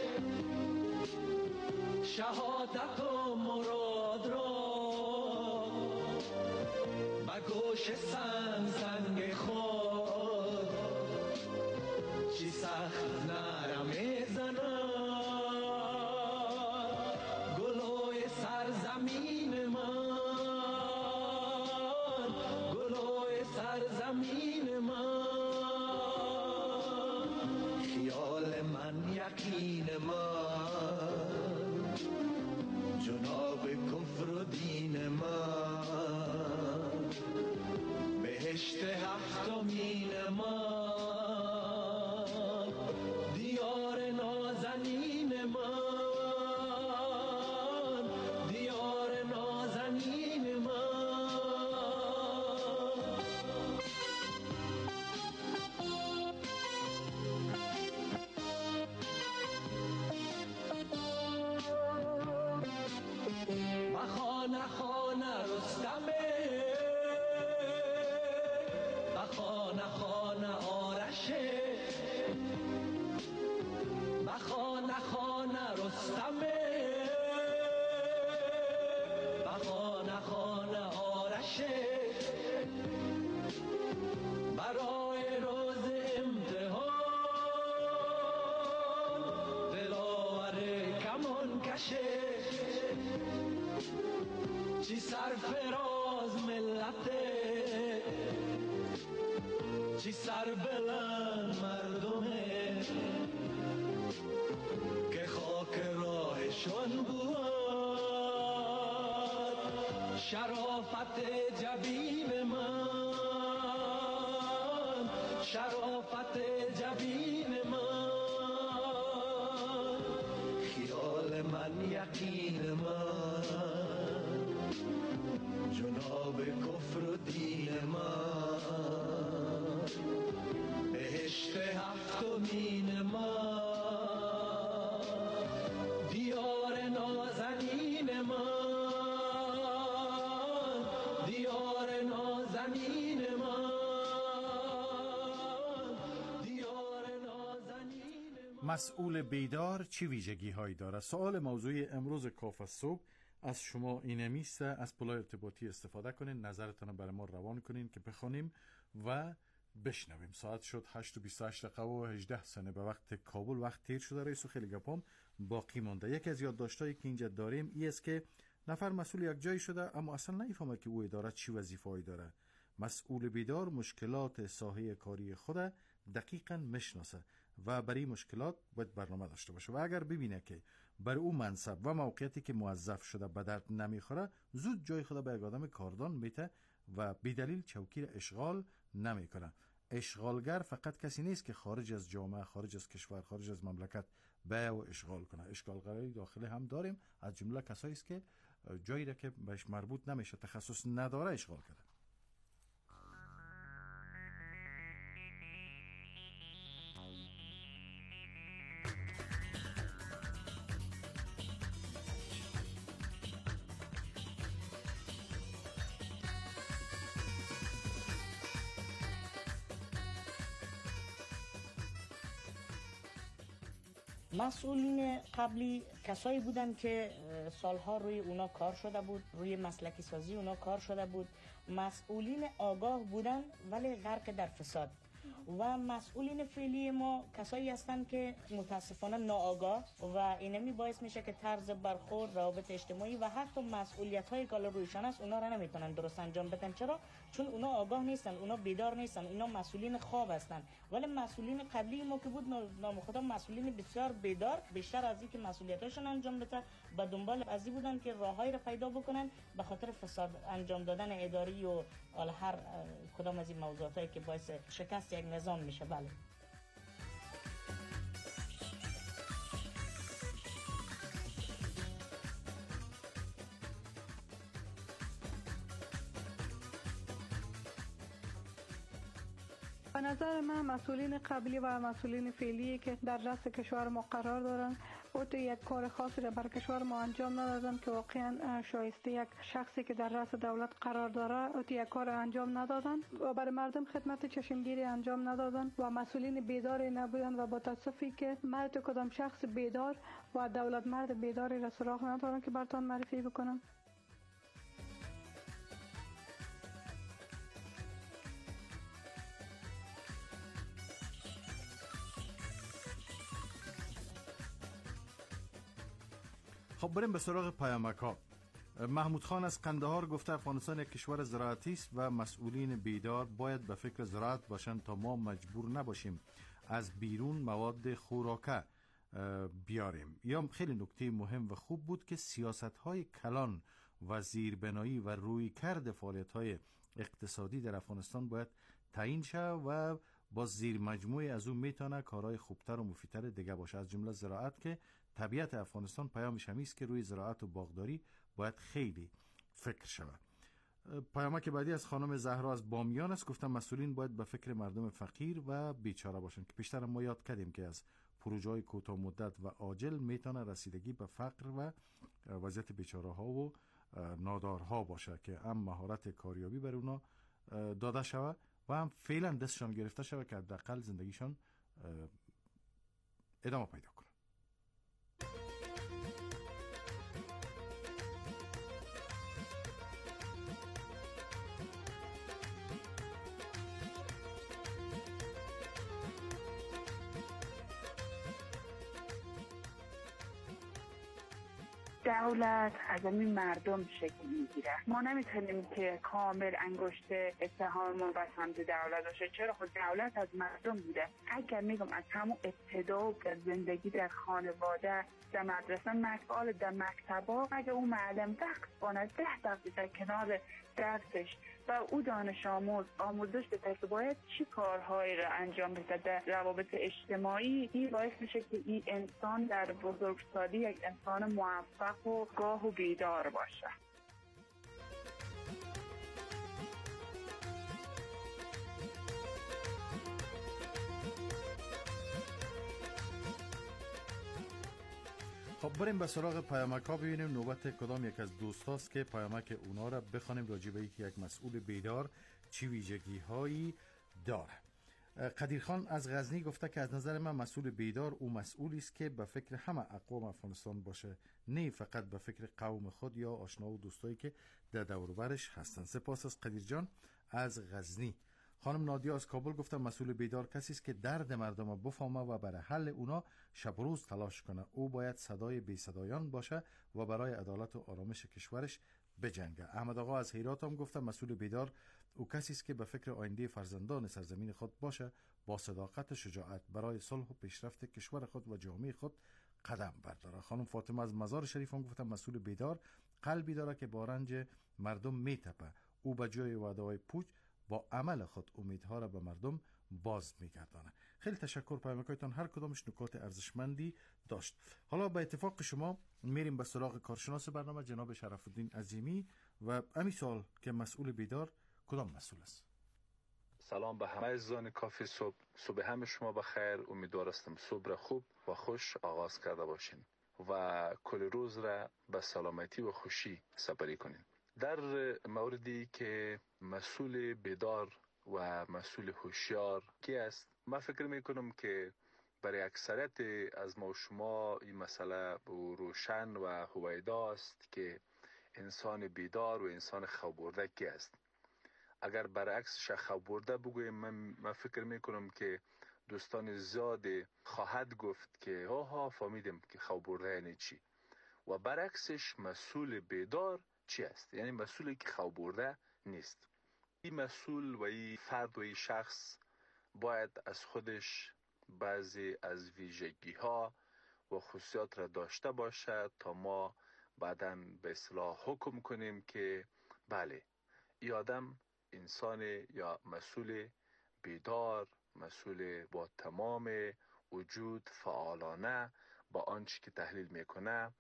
شهادت و مراد را به گوش سنگ سنگ خود چی سخت نرم میزند، گلوی سرزمین من، سرزمین من، خیال من یقین من، جناب کفر و دین من، بهشت هفتمین من، دیار نازنین من، دیار نازنین من. خانه خانه رستمه، خانه خانه آرشه، خانه خانه رستمه، خانه خانه آرشه، برای روز امتحان دلاور کمان کشه، چی سرفراز ملته، چی سربلند مردمه، که خاک راهشون بود شرافت جبین من، شرافت جبین من، خیال من یقین من، جناب کفر و دین من، بهشت هفتمین من، دیار نازنین من، دیار نازنین من، دیار نازنین من. مسئول بیدار چی ویژگی هایی داره؟ سوال موضوع امروز کاف صبح از شما اینمیسته. از پلای ارتباطی استفاده کنین، نظرتان برای ما روان کنین که بخونیم و بشنویم. ساعت شد هشت و بیست و هشت دقیقه و هجده ثانیه به وقت کابل. وقت تیر شده، رئیس و خیلی گپام باقی مونده. یکی از یادداشتایی که اینجا داریم ای است که نفر مسئول یک جایی شده اما اصلا نمیفهمه که او اداره چی وظیفه‌ای داره. مسئول بیدار مشکلات ساحه کاری خود دقیقاً میشناسه و برای مشکلات باید برنامه داشته باشه و اگر ببینه که بر او منصب و موقعیتی که موظف شده به درد نمیخوره، زود جای خود به یک آدم کاردان میته و بیدلیل چوکی را اشغال نمیکنه. اشغالگر فقط کسی نیست که خارج از جامعه، خارج از کشور، خارج از مملکت به و اشغال کنه. اشغالگرای داخلی هم داریم، از جمله کسایی است که جایی را که بهش مربوط نمیشه، تخصص نداره، اشغال کرده. مسئولین قبلی کسایی بودن که سالها روی اونا کار شده بود، روی مسلکی سازی اونا کار شده بود. مسئولین آگاه بودن ولی غرق در فساد. و مسئولین فعلی ما کسایی هستند که متاسفانه ناآگاه و اینمی باعث میشه که طرز برخورد، روابط اجتماعی و حتی مسئولیت های که رویشان است اونا را نمیتونن درست انجام بدن. چرا؟ چون اونا آگاه نیستن، اونا بیدار نیستن، اونا مسئولین خواب هستن. ولی مسئولین قبلی ما که بود نام خدا مسئولین بسیار بیدار، بیشتر از اینکه مسئولیتاشون انجام بده به دنبال از این بودن که راههایی را پیدا بکنن به خاطر فساد انجام دادن اداری و هر کدام از این موضوعاتی که باعث شکست یک نظام میشه. بله. به نظر من مسئولین قبلی و مسئولین فعلی که در رأس کشور ما قرار دارن او تو یک کار خاصی را بر کشور ما انجام ندادن که واقعا شایسته یک شخصی که در رأس دولت قرار داره او تو یک کار انجام ندادن و برای مردم خدمت چشمگیری انجام ندادن و مسئولین بیداری نبودن و با تاسفی که مرد کدام شخص بیدار و دولت مرد بیداری را سراغ ندارن که براتون معرفی بکنم. خب بریم به سراغ پیامک ها. محمود خان از قندهار گفته افغانستان یک کشور زراعتی است و مسئولین بیدار باید به فکر زراعت باشند تا ما مجبور نباشیم از بیرون مواد خوراکه بیاریم. یا خیلی نکته مهم و خوب بود که سیاست های کلان و زیربنایی و رویکرد فعالیت های اقتصادی در افغانستان باید تعیین شود و با زیر مجموعه از اون میتونه کارهای خوبتر و مفیدتر دیگه باشه، از جمله زراعت که طبیعت افغانستان پیامش همیست که روی زراعت و باغداری باید خیلی فکر شود. پیامک بعدی از خانم زهرا از بامیان است. گفتم مسئولین باید به فکر مردم فقیر و بیچاره باشند که پیشتر ما یاد کردیم که از پروژه‌های کوتاه مدت و عاجل میتونه رسیدگی به فقر و وضعیت بیچاره ها و نادارها باشه که هم مهارت کاریابی بر اونا داده شود و هم فعلا دستشان گرفته شود که حداقل زندگیشان ادامه پیدا کنه. دولت از این مردم شکل میگیره. ما نمیتونیم که کامل انگشت اتهاممون به سمت دولت باشه. چرا؟ خود دولت از مردم بوده. اگر میگم از همون ابتدا در زندگی در خانواده، در مدرسه، مسائل در مکتبا، اگر اون معلم وقت کنه ده دقیقه کنار درسش و او دانش آموز آموزش بده که باید چی کارهایی را انجام بده در روابط اجتماعی، این باعث میشه که این انسان در بزرگسالی یک انسان موفق و گاه و بیدار باشه. خب بریم به سراغ پیامک ها ببینیم نوبت کدام یک از دوستاست که پیامک اونا را بخوانیم راجع به یک مسئول بیدار چی ویژگی هایی داره. قدیرخان از غزنی گفته که از نظر من مسئول بیدار او مسئولی است که به فکر همه اقوام افغانستان باشه، نه فقط به فکر قوم خود یا آشنا و دوستایی که در دور و برش هستند. سپاس از قدیر جان از غزنی. خانم نادیا از کابل گفته مسئول بیدار کسی است که درد مردم بفهمه و برای حل اونا شب و روز تلاش کنه. او باید صدای بی صدایان باشه و برای عدالت و آرامش کشورش بجنگه. احمد آقا از هرات هم گفته مسئول بیدار او کسی است که به فکر آینده فرزندان سرزمین خود باشه، با صداقت و شجاعت برای صلح و پیشرفت کشور خود و جامعه خود قدم برداره. خانم فاطمه از مزار شریف هم گفته مسئول بیدار قلبی داره که با رنج مردم میتپه. او به جای وعده‌های پوچ با عمل خود امیدها را به مردم باز میگردانه. خیلی تشکر، پیامکایتان هر کدامش نکات ارزشمندی داشت. حالا به اتفاق شما میریم به سراغ کارشناس برنامه جناب شرف الدین عظیمی و همین سوال که مسئول بیدار کدام مسئول است؟ سلام به همه عزیزان کافی صبح. صبح همه شما بخیر. امیدوار هستم صبح را خوب و خوش آغاز کرده باشین و کل روز را به سلامتی و خوشی سپری کنین. در موردی که مسئول بیدار و مسئول هوشیار کی است، من فکر میکنم که برای اکثریت از ما و شما این مسئله روشن و هویدا است که انسان بیدار و انسان خواب برده کی است. اگر برعکسش خواب برده بگویم، من, من فکر میکنم که دوستان زیاد خواهد گفت که ها ها فهمیدم که خواب برده یعنی چی. و برعکسش مسئول بیدار چی است؟ یعنی مسئولی که خواب برده نیست. این مسئول و این فرد و این شخص باید از خودش بعضی از ویژگی ها و خصوصیات را داشته باشد تا ما بعداً به اصطلاح حکم کنیم که بله این آدم انسان یا مسئول بیدار، مسئول با تمام وجود فعالانه با آنچه که تحلیل میکنه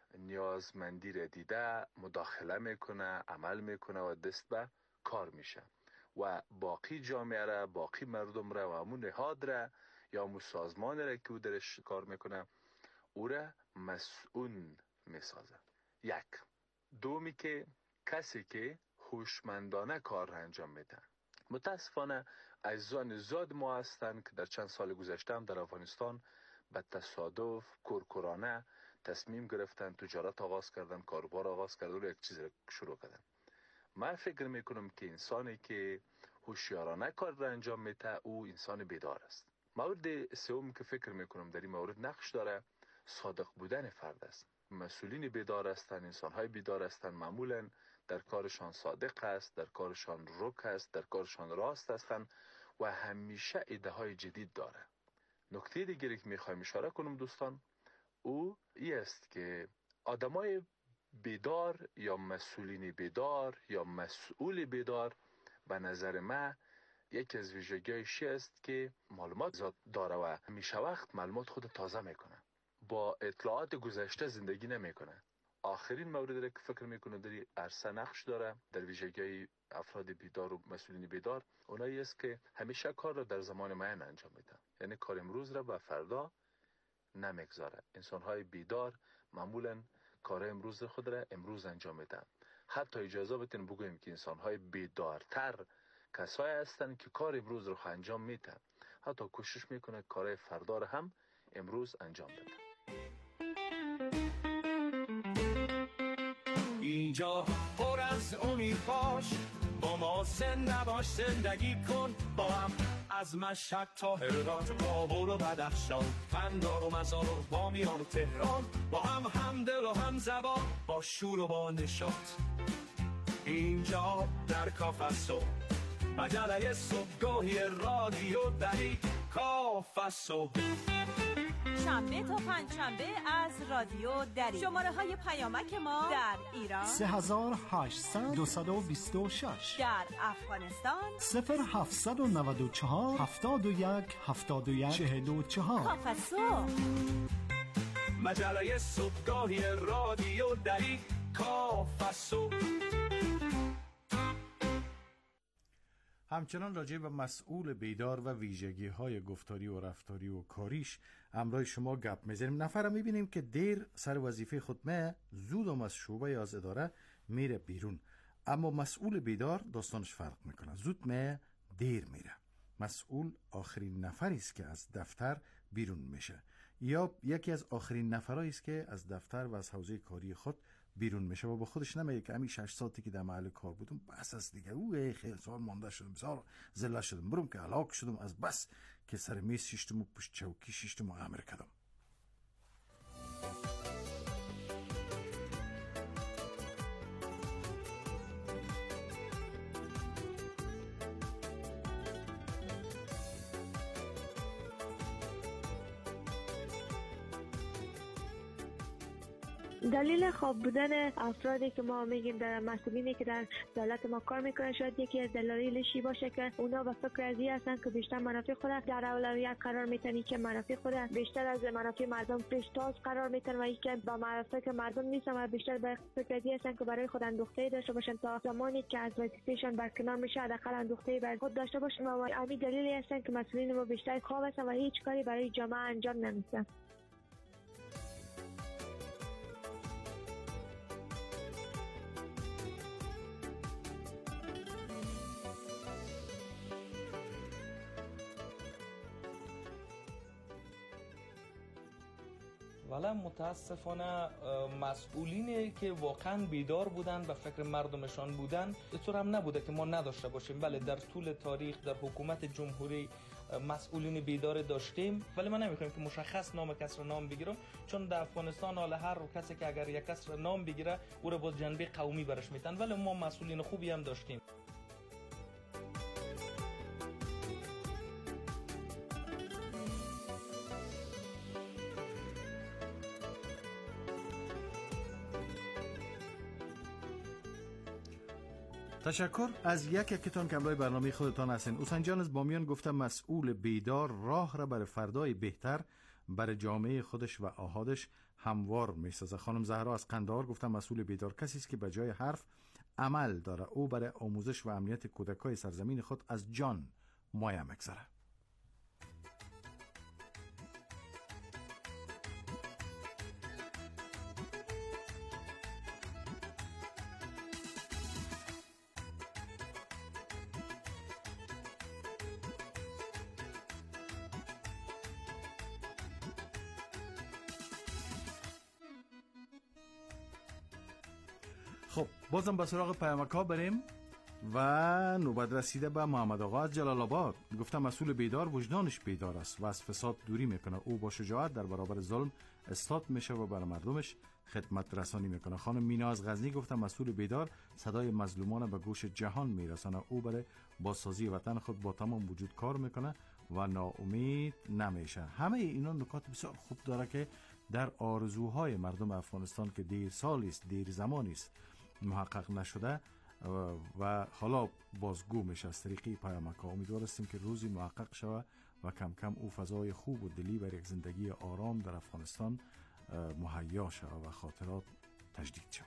نیازمندی را دیده مداخله میکنه، عمل میکنه و دست به کار میشه و باقی جامعه را، باقی مردم را و همون نهاد را یا همون سازمان را که او درش کار میکنه او را مسئول میسازه. یک. دومی که کسی که هوشمندانه کار را انجام میده. متاسفانه عزیزان زیاد ما هستند که در چند سال گذشته هم در افغانستان به تصادف کورکورانه تصمیم گرفتن، تجارت آغاز کردن، کاروبار آغاز کردن و یک چیز را شروع کردن. من فکر میکنم که انسانی که هوشیارانه کار را انجام میده او انسان بیدار است. مورد سوم که فکر میکنم در این مورد نقش داره صادق بودن فرد است. مسئولین بیدار هستند، انسان‌های بیدار هستند، معمولاً در کارشان صادق است، در کارشان رک است، در کارشان راست هستند و همیشه ایده های جدید داره. نکته دیگری که میخوایم اشاره کنم دوستان او ای است که آدمای بیدار یا مسئولین بیدار یا مسئول بیدار به نظر من یکی از ویژگی‌هایش است که معلومات زیاد داره و همیشه وقت معلومات خود تازه میکنه، با اطلاعات گذشته زندگی نمیکنه. آخرین موردی که فکر میکنه در این عرصه نقش داره در ویژگی افراد بیدار و مسئولین بیدار اونایی است که همیشه کار را در زمان معین انجام میدن، یعنی کار امروز را به فردا نمیگذاره. انسان‌های بیدار معمولاً کار امروز خود را امروز انجام میدن. حتی اجازه بدین بگویم که انسان‌های بیدارتر کسایی هستند که کار امروز رو انجام میدن، حتی کوشش میکنه کار فردا را هم امروز انجام بده. اینجا پر از امیدهاش با ما نباش، زندگی کن با هم از مشهد تا هرات، کابل و بدخشان، قندار و مزار و بامیان و تهران، با هم همدل و هم زبان، با شور و با نشاط. اینجا در کافه صبح مجله صبحگاهی رادیو دری کافه صبح، شنبه تا پنج شنبه از رادیو دری. شماره های پیامک ما در ایران سه هزار و هشتصد دویست و بیست و شش، در افغانستان صفر هفتصد و نود و چهار هفتاد و یک هفتاد و یک چهل و چهار. کافه صبح، مجله صبحگاهی رادیو دری کافه صبح. همچنان راجع به مسئول بیدار و ویژگی های گفتاری و رفتاری و کاریش همراه شما گپ میزنیم. نفر میبینیم که دیر سر وظیفه خود مه زودم از شعبه یا از اداره میره بیرون، اما مسئول بیدار داستانش فرق میکنه، زود مه دیر میره. مسئول آخرین نفری است که از دفتر بیرون میشه یا یکی از آخرین نفرایی است که از دفتر و از حوزه کاری خود بیرون میشه و با خودش نمیگه که همین شش ساعتی که در محل کار بودم بس از دیگه، اوه خیلی سال مانده شدم، بسیار زله شدم، برم که هلاک شدم از بس که سر میز شیشتم و پشت چوکی شیشتم و امر کردم. دلیل خواب بودن افرادی که ما میگیم در مسئولینی که در دولت ما کار میکنن شاید یکی از دلایلشی باشه که اونا به فکر از این هستن که بیشتر منافع خود در اولویت قرار میتن، که منافع خود بیشتر از منافع مردم پیشتاز قرار میتن و اینکه با منافع مردم نیستن و بیشتر به فکر از این هستن که برای خود اندوخته‌ای داشته باشن تا زمانی که از وظیفه‌شان برکنار میشه حداقل اندوخته‌ای برای خود داشته باشن و همین دلیلی هستن که مسئولین ما بیشتر خواب هستن و هیچ کاری برای جامعه انجام نمیدن. ولی متاسفانه مسئولینی که واقعا بیدار بودن و فکر مردمشان بودن اینطور هم نبوده که ما نداشته باشیم. بله در طول تاریخ در حکومت جمهوری مسئولین بیدار داشتیم، ولی ما نمیخوایم که مشخص نام کس را نام بگیرم، چون در افغانستان حال هر کسی که اگر یک کس را نام بگیره او را با جنبه قومی برش میتن، ولی ما مسئولین خوبی هم داشتیم. تشکر از یک یکتان که همراه برنامه خودتان هستین. حسین جان از بامیان گفته مسئول بیدار راه را برای فردای بهتر برای جامعه خودش و آحادش هموار میسازه. خانم زهرا از قندهار گفته مسئول بیدار کسی است که به جای حرف عمل داره. او برای آموزش و امنیت کودکای سرزمین خود از جان مایه میگذاره. خب بازم به سراغ پیامک ها بریم و نوبت رسیده به محمد آقا از جلال آباد. گفتم مسئول بیدار وجدانش بیدار است و از فساد دوری میکنه. او با شجاعت در برابر ظلم استاد میشه و برای مردمش خدمت رسانی میکنه. خانم مینا از غزنی گفتم مسئول بیدار صدای مظلومان به گوش جهان میرسانه. او برای بازسازی وطن خود با تمام وجود کار میکنه و ناامید نمیشه. همه اینا نکات بسیار خوب داره که در آرزوهای مردم افغانستان که دیر سالی است، دیر زمانی است محقق نشده و حالا بازگو میشه از طریقی پیامک ها. امیدوار هستیم که روزی محقق شود و کم کم او فضای خوب و دلی بر یک زندگی آرام در افغانستان مهیا شود و خاطرات تجدید شوند.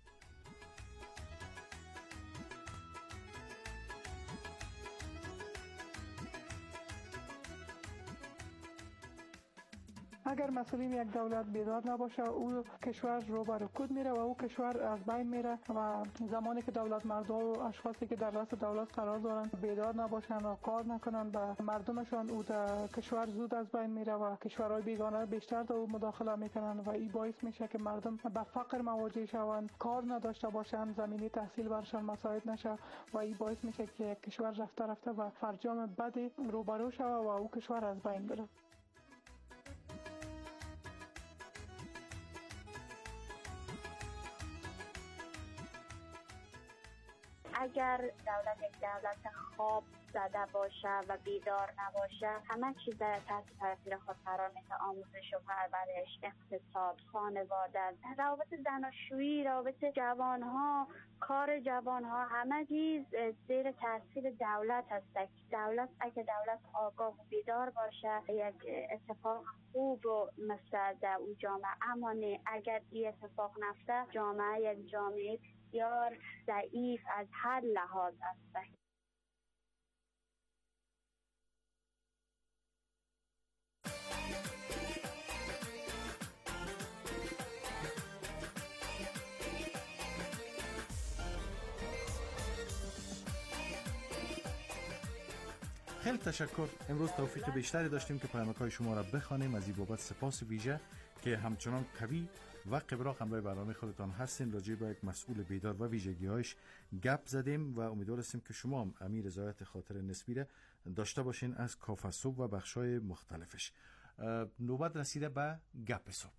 اگر مسئولین یک دولت بیدار نباشه او کشور رو بر رکود میره و او کشور از بین میره و زمانی که دولت مردم و اشخاصی که در رأس دولت قرار دارن بیدار نباشن و کار نکنن به مردمشان او در کشور زود از بین میره و کشورهای بیگانه بیشتر در او مداخله میکنن و این باعث میشه که مردم به فقر مواجه شوند، کار نداشته باشن، زمینی تحصیل برشان مساعد نشه و این باعث میشه که کشور رفته رفته و فرجام بدی روبرو شود و او کشور از بین بره. اگر دولت یک دولت خواب زده باشه و بیدار نباشه همه چیز تحت تاثیر خود قرار میده. آموزش و پرورش، اقتصاد، خانواده، روابط زناشویی، روابط جوانها، کار جوانها، همه چیز زیر تاثیر دولت هست. دولت اگه دولت آگاه و بیدار باشه یک اتفاق خوب و مثل در اون جامعه. اما نه اگر این اتفاق نفته جامعه یک جامعه بسیار ضعیف از هر لحاظ است. خیلی تشکر. امروز توفیق بیشتری داشتیم که پیامک‌های شما را بخوانیم. از این بابت سپاس ویژه که همچنان قوی و قبراق همراه برنامه خودتان هستین. راجع به یک مسئول بیدار و ویژگی‌هایش گپ زدیم و امیدوار هستیم که شما هم امیر رضایت خاطر نسبی را داشته باشین از کافه صبح و بخش‌های مختلفش. نوبت رسیده به گپ صبح.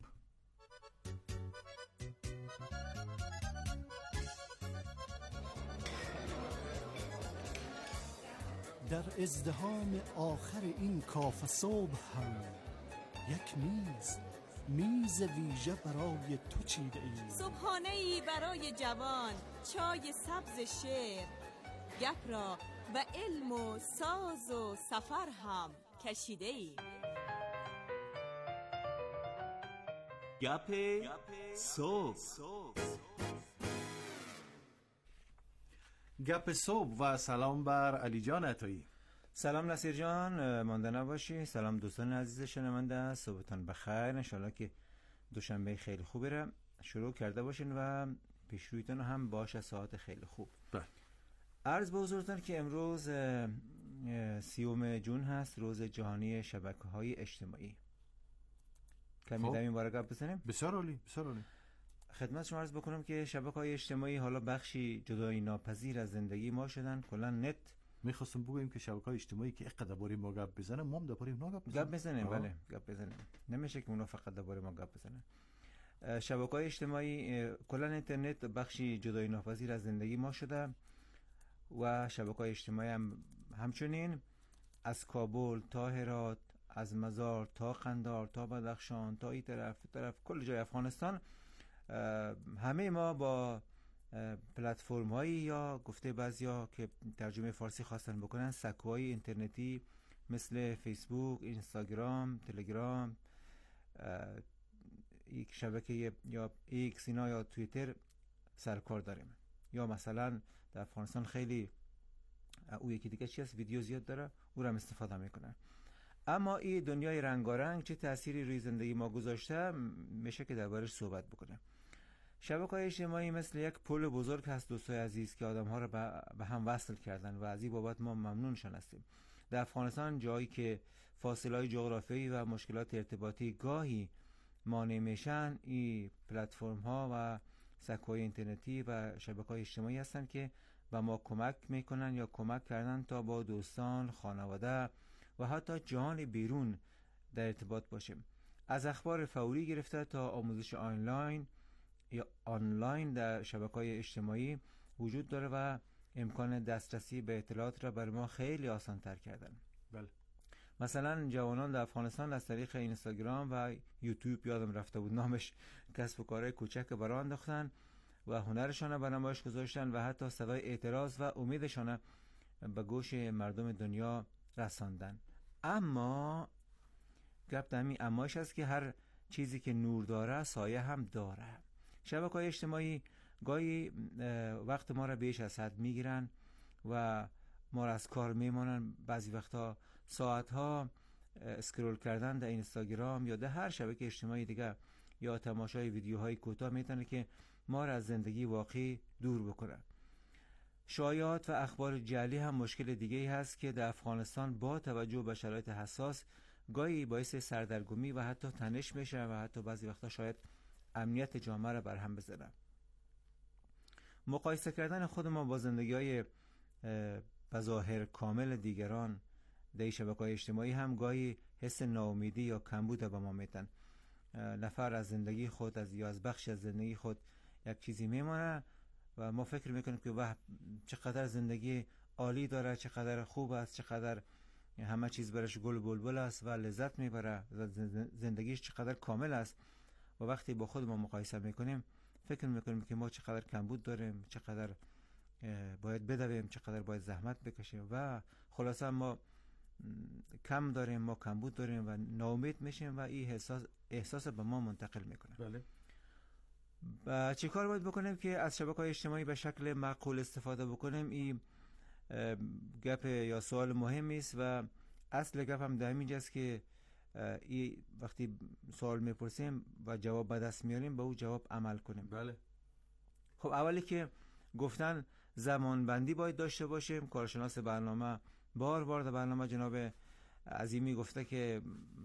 در ازدحام آخر این کافه صبح هم یک میز میز ویژه برای تو چیده ایم. صبحانه‌ای برای جوان، چای سبز شعر، گپ را و علم و ساز و سفر هم کشیده ایم. گپ صبح. گپ صبح و سلام بر علی جان عطایی. سلام نصیر جان، مانده نباشی. سلام دوستان عزیز شنونده، صبحتان بخیر. انشالله که دوشنبه خیلی خوبی را شروع کرده باشین و پیشرویتان هم باشه ساعت خیلی خوب. بله. عرض به حضورتان که امروز سیوم جون هست، روز جهانی شبکه‌های اجتماعی. کمی در این باره گپ بزنیم؟ بسیار عالی، بسیار عالی. خدمت شما عرض بکنم که شبکه‌های اجتماعی حالا بخشی جدایی ناپذیر از زندگی ما شدن. کلا نت میخواستم بگویم که شبکه‌های اجتماعی که اینقدر درباره ما گپ بزنه، ما هم درباره اونا گپ بزنیم. گپ بزنیم بله، گپ بزنیم. نمیشه که اونا فقط درباره ما گپ بزنن. شبکه‌های اجتماعی کلا اینترنت بخشی جدایی ناپذیر از زندگی ما شده و شبکه‌های اجتماعی هم همچنین از کابل تا هرات، از مزار تا قندار تا بدخشان تا این طرف طرف کل جای افغانستان، همه ما با پلتفرم هایی یا گفته بعضیا که ترجمه فارسی خواستن بکنن سکوهای اینترنتی مثل فیسبوک، اینستاگرام، تلگرام، یک شبکه یا ایکس اینا یا توییتر سرکار داریم. یا مثلا در افغانستان خیلی او یکی دیگه چی هست، ویدیو زیاد داره، او رو هم استفاده میکنن. اما این دنیای رنگارنگ چه تأثیری روی زندگی ما گذاشته میشه که دربارش صحبت بکنه. شبکه‌های اجتماعی مثل یک پل بزرگ هست دوستای عزیز که آدم‌ها رو به هم وصل کردن و از این بابت ما ممنونشان هستیم. در افغانستان جایی که فاصله‌های جغرافیایی و مشکلات ارتباطی گاهی مانع میشن، این پلتفرم‌ها و سکوهای اینترنتی و شبکه‌های اجتماعی هستن که به ما کمک میکنن یا کمک کردن تا با دوستان، خانواده و حتی جهان بیرون در ارتباط باشیم. از اخبار فوری گرفته تا آموزش آنلاین یا آنلاین در شبکه‌های اجتماعی وجود داره و امکان دسترسی به اطلاعات را بر ما خیلی آسان تر کردن. بله. مثلا جوانان در افغانستان از طریق اینستاگرام و یوتیوب، یادم رفته بود نامش، کسب و کارهای کوچک برای انداختن و هنرشان به نمایش گذاشتن و حتی صدای اعتراض و امیدشان به گوش مردم دنیا رساندن. اما گپ دمی اماش است که هر چیزی که نور داره سایه هم داره. شبکه‌های اجتماعی گاهی وقت ما را بیش از حد میگیرن و ما را از کار میمانن. بعضی وقتا ساعتها اسکرول کردن در اینستاگرام یا در هر شبکه اجتماعی دیگه یا تماشای ویدیوهای کوتاه میتونه که ما را از زندگی واقعی دور بکنه. شایعات و اخبار جعلی هم مشکل دیگه هست که در افغانستان با توجه به شرایط حساس گاهی باعث سردرگمی و حتی تنش میشه و حتی بعضی وقتا شاید امنیت جامعه را برهم بزنه. مقایسه کردن خود ما با زندگی‌های بظاهر کامل دیگران در شبکه‌های اجتماعی هم گاهی حس ناامیدی یا کمبود به ما میتن. نفر از زندگی خود از یا از بخش از زندگی خود یک چیزی میمونه و ما فکر میکنیم که واه چقدر زندگی عالی داره، چقدر خوب است، چقدر همه چیز برش گل بلبل است و لذت میبره، زندگیش چقدر کامل است. و وقتی با خود ما مقایسه میکنیم فکر میکنیم که ما چقدر کمبود داریم، چقدر باید بدویم، چقدر باید زحمت بکشیم و خلاصا ما کم داریم، ما کمبود داریم و ناامید میشیم و این احساس احساس به ما منتقل میکنه. بله. و چی کار باید بکنیم که از شبکه‌های اجتماعی به شکل معقول استفاده بکنیم؟ این گپ یا سوال مهمی است و اصل گپ هم در اینجاست که ای وقتی سوال میپرسیم و جواب به دست میاریم به او جواب عمل کنیم. بله. خب اولی که گفتن زمان بندی باید داشته باشیم. کارشناس برنامه بار بار در برنامه جناب عظیمی گفته که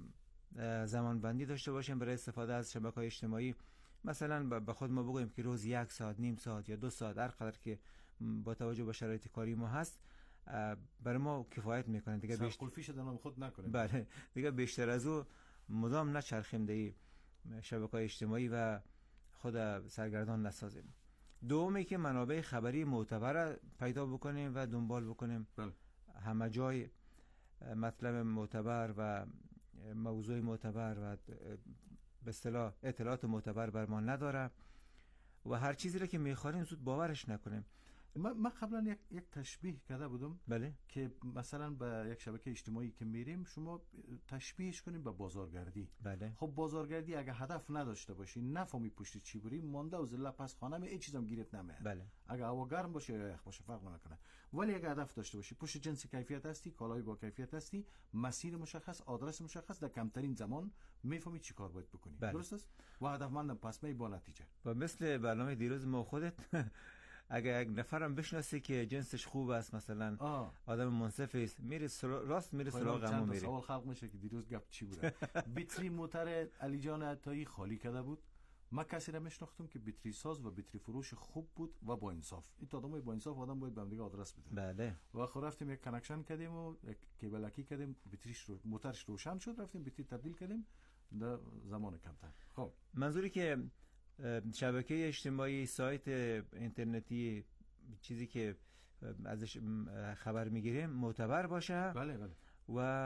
زمان بندی داشته باشیم برای استفاده از شبکه‌های اجتماعی. مثلا به خود ما بگویم که روز یک ساعت، نیم ساعت یا دو ساعت هر قدر که با توجه به شرایط کاری ما هست برای ما کفایت میکنه. دیگه بیشتر قلفی نام خود نکنیم. بله، دیگه بیشتر از او مدام نچرخیم در شبکه‌های اجتماعی و خود سرگردان نسازیم. دومی که منابع خبری معتبر پیدا بکنیم و دنبال بکنیم. بله. همه جای مطلب معتبر و موضوع معتبر و به اصطلاح اطلاعات معتبر بر ما نداره و هر چیزی را که میخوانیم زود باورش نکنیم. من قبلا یک یک تشبیه کرده بودم. بله. که مثلا به یک شبکه اجتماعی که میریم شما تشبیهش کنیم به بازارگردی. بله. خب بازارگردی اگه هدف نداشته باشی، نفهمی پشت چی بری، مانده و ذله پس خانه می هیچ چیزم گیرت نمیاد. بله. اگه هوا گرم باشه یا یخ باشه فرق نمیکنه. ولی اگه هدف داشته باشی، پشت جنس کیفیت هستی، کالای با کیفیت هستی، مسیر مشخص، آدرس مشخص، در کمترین زمان میفهمی چی کار باید بکنی. بله. درست است؟ و هدفمندم پس می با نتیجه. و مثل برنامه دیروز ما خودت اگه یک نفرم بشناسه که جنسش خوب است، مثلا آه. آدم منصفی است، میره سرا... راست میره سراغ همون میره. سوال خلق میشه که دیروز گپ چی بوده. بیتری موتر علی جان عطایی خالی کرده بود. ما کسی را میشناختم که بیتری ساز و بیتری فروش خوب بود و با انصاف. این آدمای با انصاف آدم باید به هم دیگه آدرس بده. بله. و خب رفتیم یک کانکشن کردیم و یک کیبلکی کردیم، بیتریش رو موترش روشن شد، رفتیم بیتری تبدیل کردیم در زمان کمتر. خب منظوری که شبکه اجتماعی، سایت اینترنتی، چیزی که ازش خبر میگیریم معتبر باشه. بله بله. و